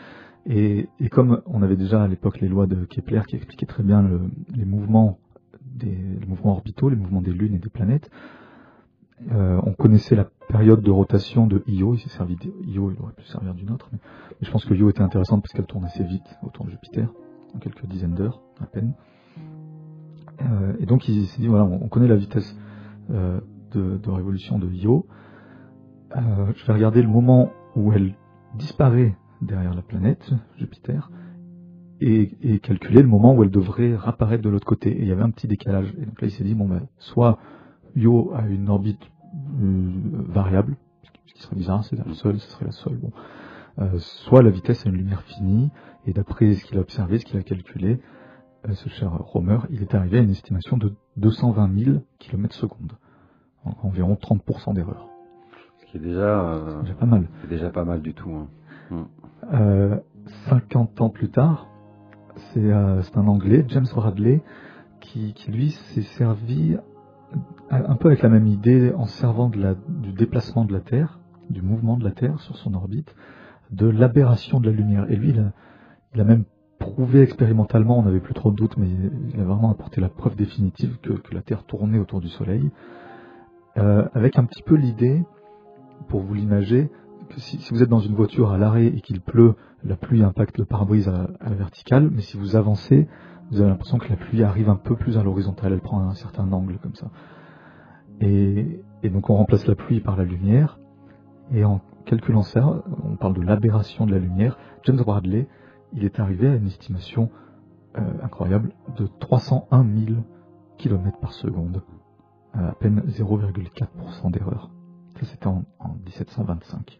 Et comme on avait déjà à l'époque les lois de Kepler qui expliquaient très bien les mouvements orbitaux, les mouvements des lunes et des planètes, on connaissait la période de rotation de Io. Il s'est servi d'Io, il aurait pu servir d'une autre, mais je pense que Io était intéressante parce qu'elle tourne assez vite autour de Jupiter, en quelques dizaines d'heures à peine. Et donc il s'est dit, voilà, on connaît la vitesse de révolution de Io. Je vais regarder le moment où elle disparaît derrière la planète, Jupiter, et calculer le moment où elle devrait réapparaître de l'autre côté. Et il y avait un petit décalage. Et donc là, il s'est dit, soit Io a une orbite variable, ce qui serait bizarre, c'est le Sol, ce serait la seule. Soit la vitesse a une lumière finie, et d'après ce qu'il a observé, ce qu'il a calculé, ce cher Romer, il est arrivé à une estimation de 220 000 km/s, environ 30% d'erreur. Ce qui est déjà pas mal. C'est déjà pas mal du tout. 50 ans plus tard, c'est un Anglais, James Bradley, qui lui s'est servi un peu avec la même idée en servant du déplacement de la Terre, du mouvement de la Terre sur son orbite, de l'aberration de la lumière. Et lui, il a même prouvé expérimentalement, on n'avait plus trop de doutes, mais il a vraiment apporté la preuve définitive que la Terre tournait autour du Soleil, avec un petit peu l'idée, pour vous l'imager, que si vous êtes dans une voiture à l'arrêt et qu'il pleut, la pluie impacte le pare-brise à la verticale, mais si vous avancez, vous avez l'impression que la pluie arrive un peu plus à l'horizontale, elle prend un certain angle comme ça. Et donc on remplace la pluie par la lumière, et en calculant ça, on parle de l'aberration de la lumière. James Bradley, il est arrivé à une estimation incroyable de 301 000 km/s, à peine 0,4% d'erreur. Ça c'était en 1725.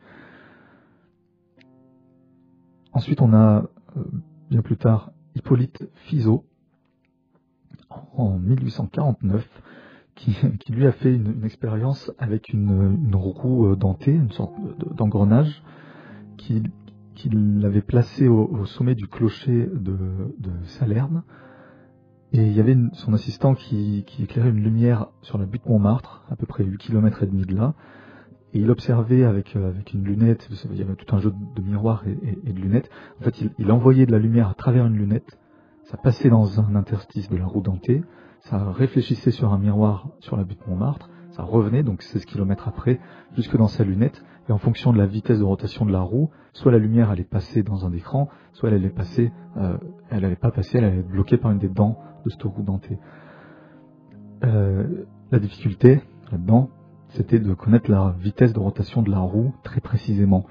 Ensuite on a, bien plus tard, Hippolyte Fizeau, en 1849, qui lui a fait une expérience avec une roue dentée, une sorte d'engrenage, qu'il avait placé au sommet du clocher de Salerne. Et il y avait son assistant qui éclairait une lumière sur la butte Montmartre, à peu près 8 km et demi de là. Et il observait avec une lunette, il y avait tout un jeu de miroirs et de lunettes. En fait, il envoyait de la lumière à travers une lunette, ça passait dans un interstice de la roue dentée, ça réfléchissait sur un miroir sur la butte Montmartre, ça revenait, donc 16 km après, jusque dans sa lunette, et en fonction de la vitesse de rotation de la roue, soit la lumière allait passer dans un écran, soit elle allait passer, elle allait pas passer, elle allait être bloquée par une des dents de cette roue dentée. La difficulté là-dedans, c'était de connaître la vitesse de rotation de la roue très précisément.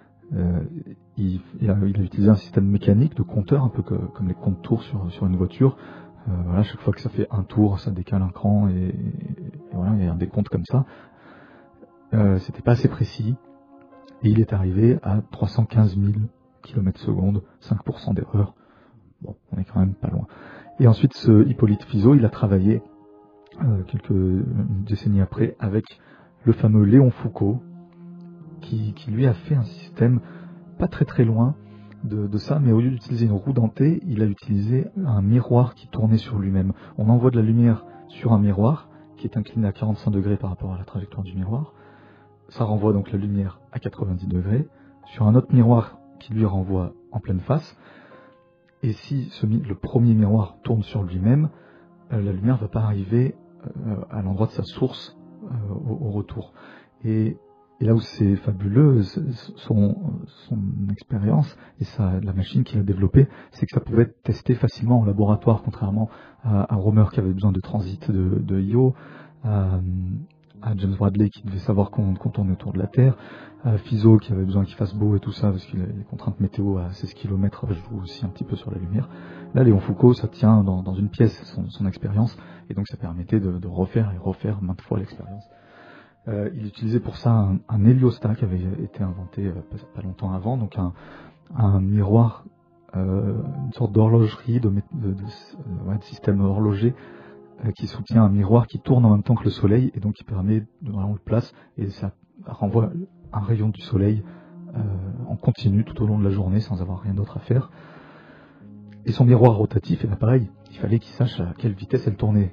Il a utilisé un système mécanique de compteur, un peu comme les comptes tours sur une voiture. Voilà, chaque fois que ça fait un tour, ça décale un cran et voilà, il y a un décompte comme ça. C'était pas assez précis et il est arrivé à 315 000 km/s, 5% d'erreur. Bon, on est quand même pas loin. Et ensuite, ce Hippolyte Fizeau, il a travaillé quelques décennies après avec le fameux Léon Foucault, qui lui a fait un système pas très très loin de ça, mais au lieu d'utiliser une roue dentée, il a utilisé un miroir qui tournait sur lui-même. On envoie de la lumière sur un miroir qui est incliné à 45 degrés par rapport à la trajectoire du miroir. Ça renvoie donc la lumière à 90 degrés sur un autre miroir qui lui renvoie en pleine face. Et si le premier miroir tourne sur lui-même, la lumière ne va pas arriver à l'endroit de sa source au retour. Et là où c'est fabuleux, son expérience et la machine qu'il a développée, c'est que ça pouvait être testé facilement en laboratoire, contrairement à Romer qui avait besoin de transit de Io, à James Bradley qui devait savoir qu'on tournait autour de la Terre, à Fizeau qui avait besoin qu'il fasse beau et tout ça, parce que les contraintes météo à 16 km jouent aussi un petit peu sur la lumière. Là, Léon Foucault, ça tient dans une pièce son expérience, et donc ça permettait de refaire et refaire maintes fois l'expérience. Il utilisait pour ça un héliostat qui avait été inventé pas longtemps avant, donc un miroir, une sorte d'horlogerie, de système horloger qui soutient un miroir qui tourne en même temps que le soleil, et donc qui permet, on le place, et ça renvoie un rayon du soleil en continu tout au long de la journée sans avoir rien d'autre à faire. Et son miroir rotatif, et pareil, il fallait qu'il sache à quelle vitesse il tournait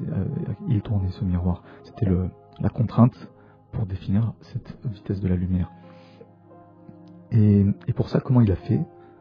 ce miroir. C'était la contrainte pour définir cette vitesse de la lumière. Et pour ça, comment il a fait ?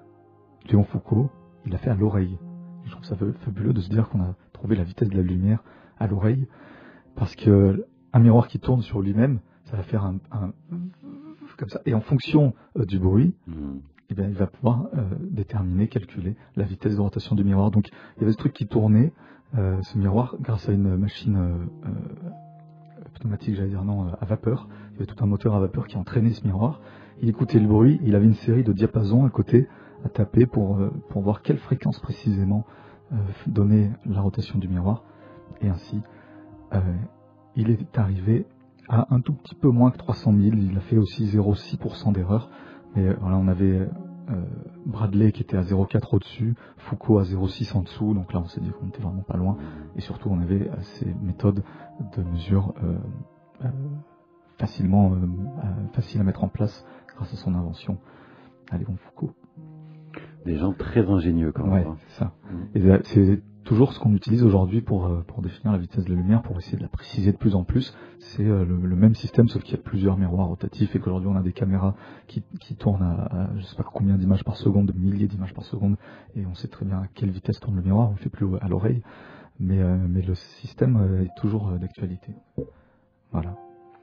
Léon Foucault, il l'a fait à l'oreille. Je trouve ça fabuleux de se dire qu'on a trouvé la vitesse de la lumière à l'oreille, parce que un miroir qui tourne sur lui-même, ça va faire un comme ça, et en fonction du bruit, eh bien, il va pouvoir déterminer, calculer la vitesse de rotation du miroir. Donc il y avait ce truc qui tournait, ce miroir, grâce à une machine pneumatique, à vapeur. Il y avait tout un moteur à vapeur qui entraînait ce miroir. Il écoutait le bruit, il avait une série de diapasons à côté à taper pour voir quelle fréquence précisément donnait la rotation du miroir. Et ainsi, il est arrivé à un tout petit peu moins que 300 000. Il a fait aussi 0,6% d'erreur. Mais voilà, on avait Bradley qui était à 0,4 au-dessus, Foucault à 0,6 en dessous. Donc là, on s'est dit qu'on était vraiment pas loin. Et surtout, on avait ces méthodes de mesure faciles à mettre en place grâce à son invention à Léon Foucault. Des gens très ingénieux quand même. Ouais, c'est ça. Et c'est toujours ce qu'on utilise aujourd'hui pour définir la vitesse de la lumière, pour essayer de la préciser de plus en plus. C'est le même système, sauf qu'il y a plusieurs miroirs rotatifs et qu'aujourd'hui on a des caméras qui tournent à je sais pas combien d'images par seconde, de milliers d'images par seconde, et on sait très bien à quelle vitesse tourne le miroir, on le fait plus à l'oreille, mais le système est toujours d'actualité. Voilà.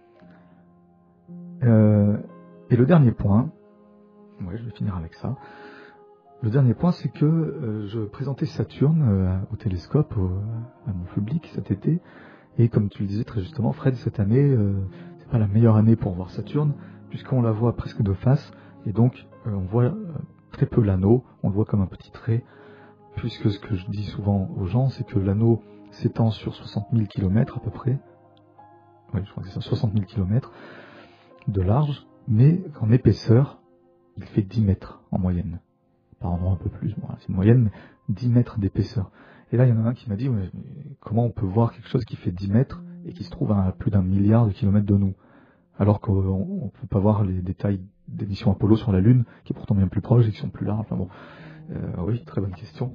Et le dernier point, je vais finir avec ça. Le dernier point, c'est que je présentais Saturne au télescope à mon public cet été, et comme tu le disais très justement, Fred, cette année, c'est pas la meilleure année pour voir Saturne, puisqu'on la voit presque de face, et donc on voit très peu l'anneau, on le voit comme un petit trait, puisque ce que je dis souvent aux gens, c'est que l'anneau s'étend sur 60 000 km à peu près, je crois que c'est ça, 60 000 km de large, mais en épaisseur, il fait 10 mètres en moyenne. Par endroit un peu plus, c'est une moyenne, mais 10 mètres d'épaisseur. Et là, il y en a un qui m'a dit, comment on peut voir quelque chose qui fait 10 mètres et qui se trouve à plus d'1 milliard de kilomètres de nous, alors qu'on ne peut pas voir les détails des missions Apollo sur la Lune, qui est pourtant bien plus proche et qui sont plus larges. Oui, très bonne question.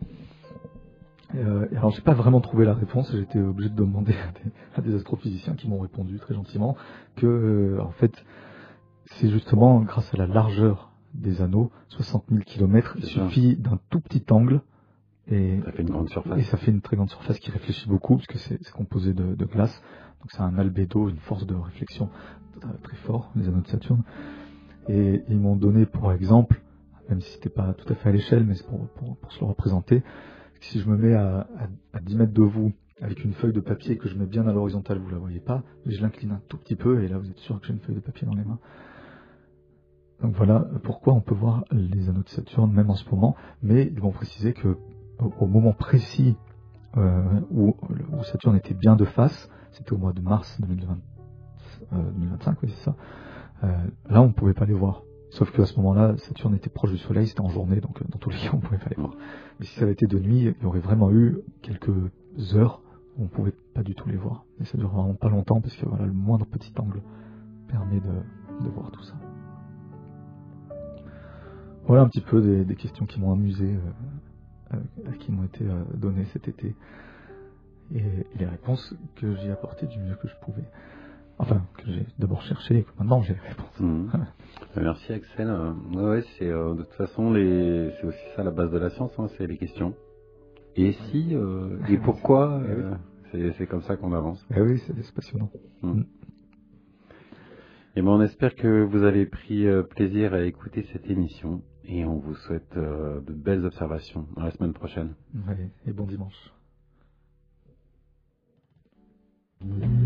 Alors, j'ai pas vraiment trouvé la réponse, j'ai été obligé de demander à des astrophysiciens qui m'ont répondu très gentiment que, en fait, c'est justement grâce à la largeur des anneaux, 60 000 km, il suffit d'un tout petit angle et ça fait une grande surface. Et ça fait une très grande surface qui réfléchit beaucoup parce que c'est composé de glace, donc c'est un albédo, une force de réflexion très fort, les anneaux de Saturne. Et ils m'ont donné pour exemple, même si c'était pas tout à fait à l'échelle, mais c'est pour se le représenter, si je me mets à 10 mètres de vous avec une feuille de papier que je mets bien à l'horizontale, vous la voyez pas, mais je l'incline un tout petit peu et là vous êtes sûr que j'ai une feuille de papier dans les mains. Donc voilà pourquoi on peut voir les anneaux de Saturne même en ce moment, mais ils vont préciser que au moment précis où Saturne était bien de face, c'était au mois de mars 2025, oui c'est ça, là on ne pouvait pas les voir. Sauf qu'à ce moment-là, Saturne était proche du Soleil, c'était en journée, donc dans tous les cas on ne pouvait pas les voir. Mais si ça avait été de nuit, il y aurait vraiment eu quelques heures où on ne pouvait pas du tout les voir. Et ça dure vraiment pas longtemps, parce que voilà, le moindre petit angle permet de voir tout ça. Voilà un petit peu des questions qui m'ont amusé, qui m'ont été données cet été. Et les réponses que j'ai apportées du mieux que je pouvais. Enfin, que j'ai d'abord cherché et que maintenant j'ai les réponses. Merci Axel. C'est de toute façon c'est aussi ça la base de la science, c'est les questions. Et si et pourquoi c'est comme ça qu'on avance. Oui, c'est passionnant. Et on espère que vous avez pris plaisir à écouter cette émission et on vous souhaite de belles observations à la semaine prochaine. Oui, et bon dimanche.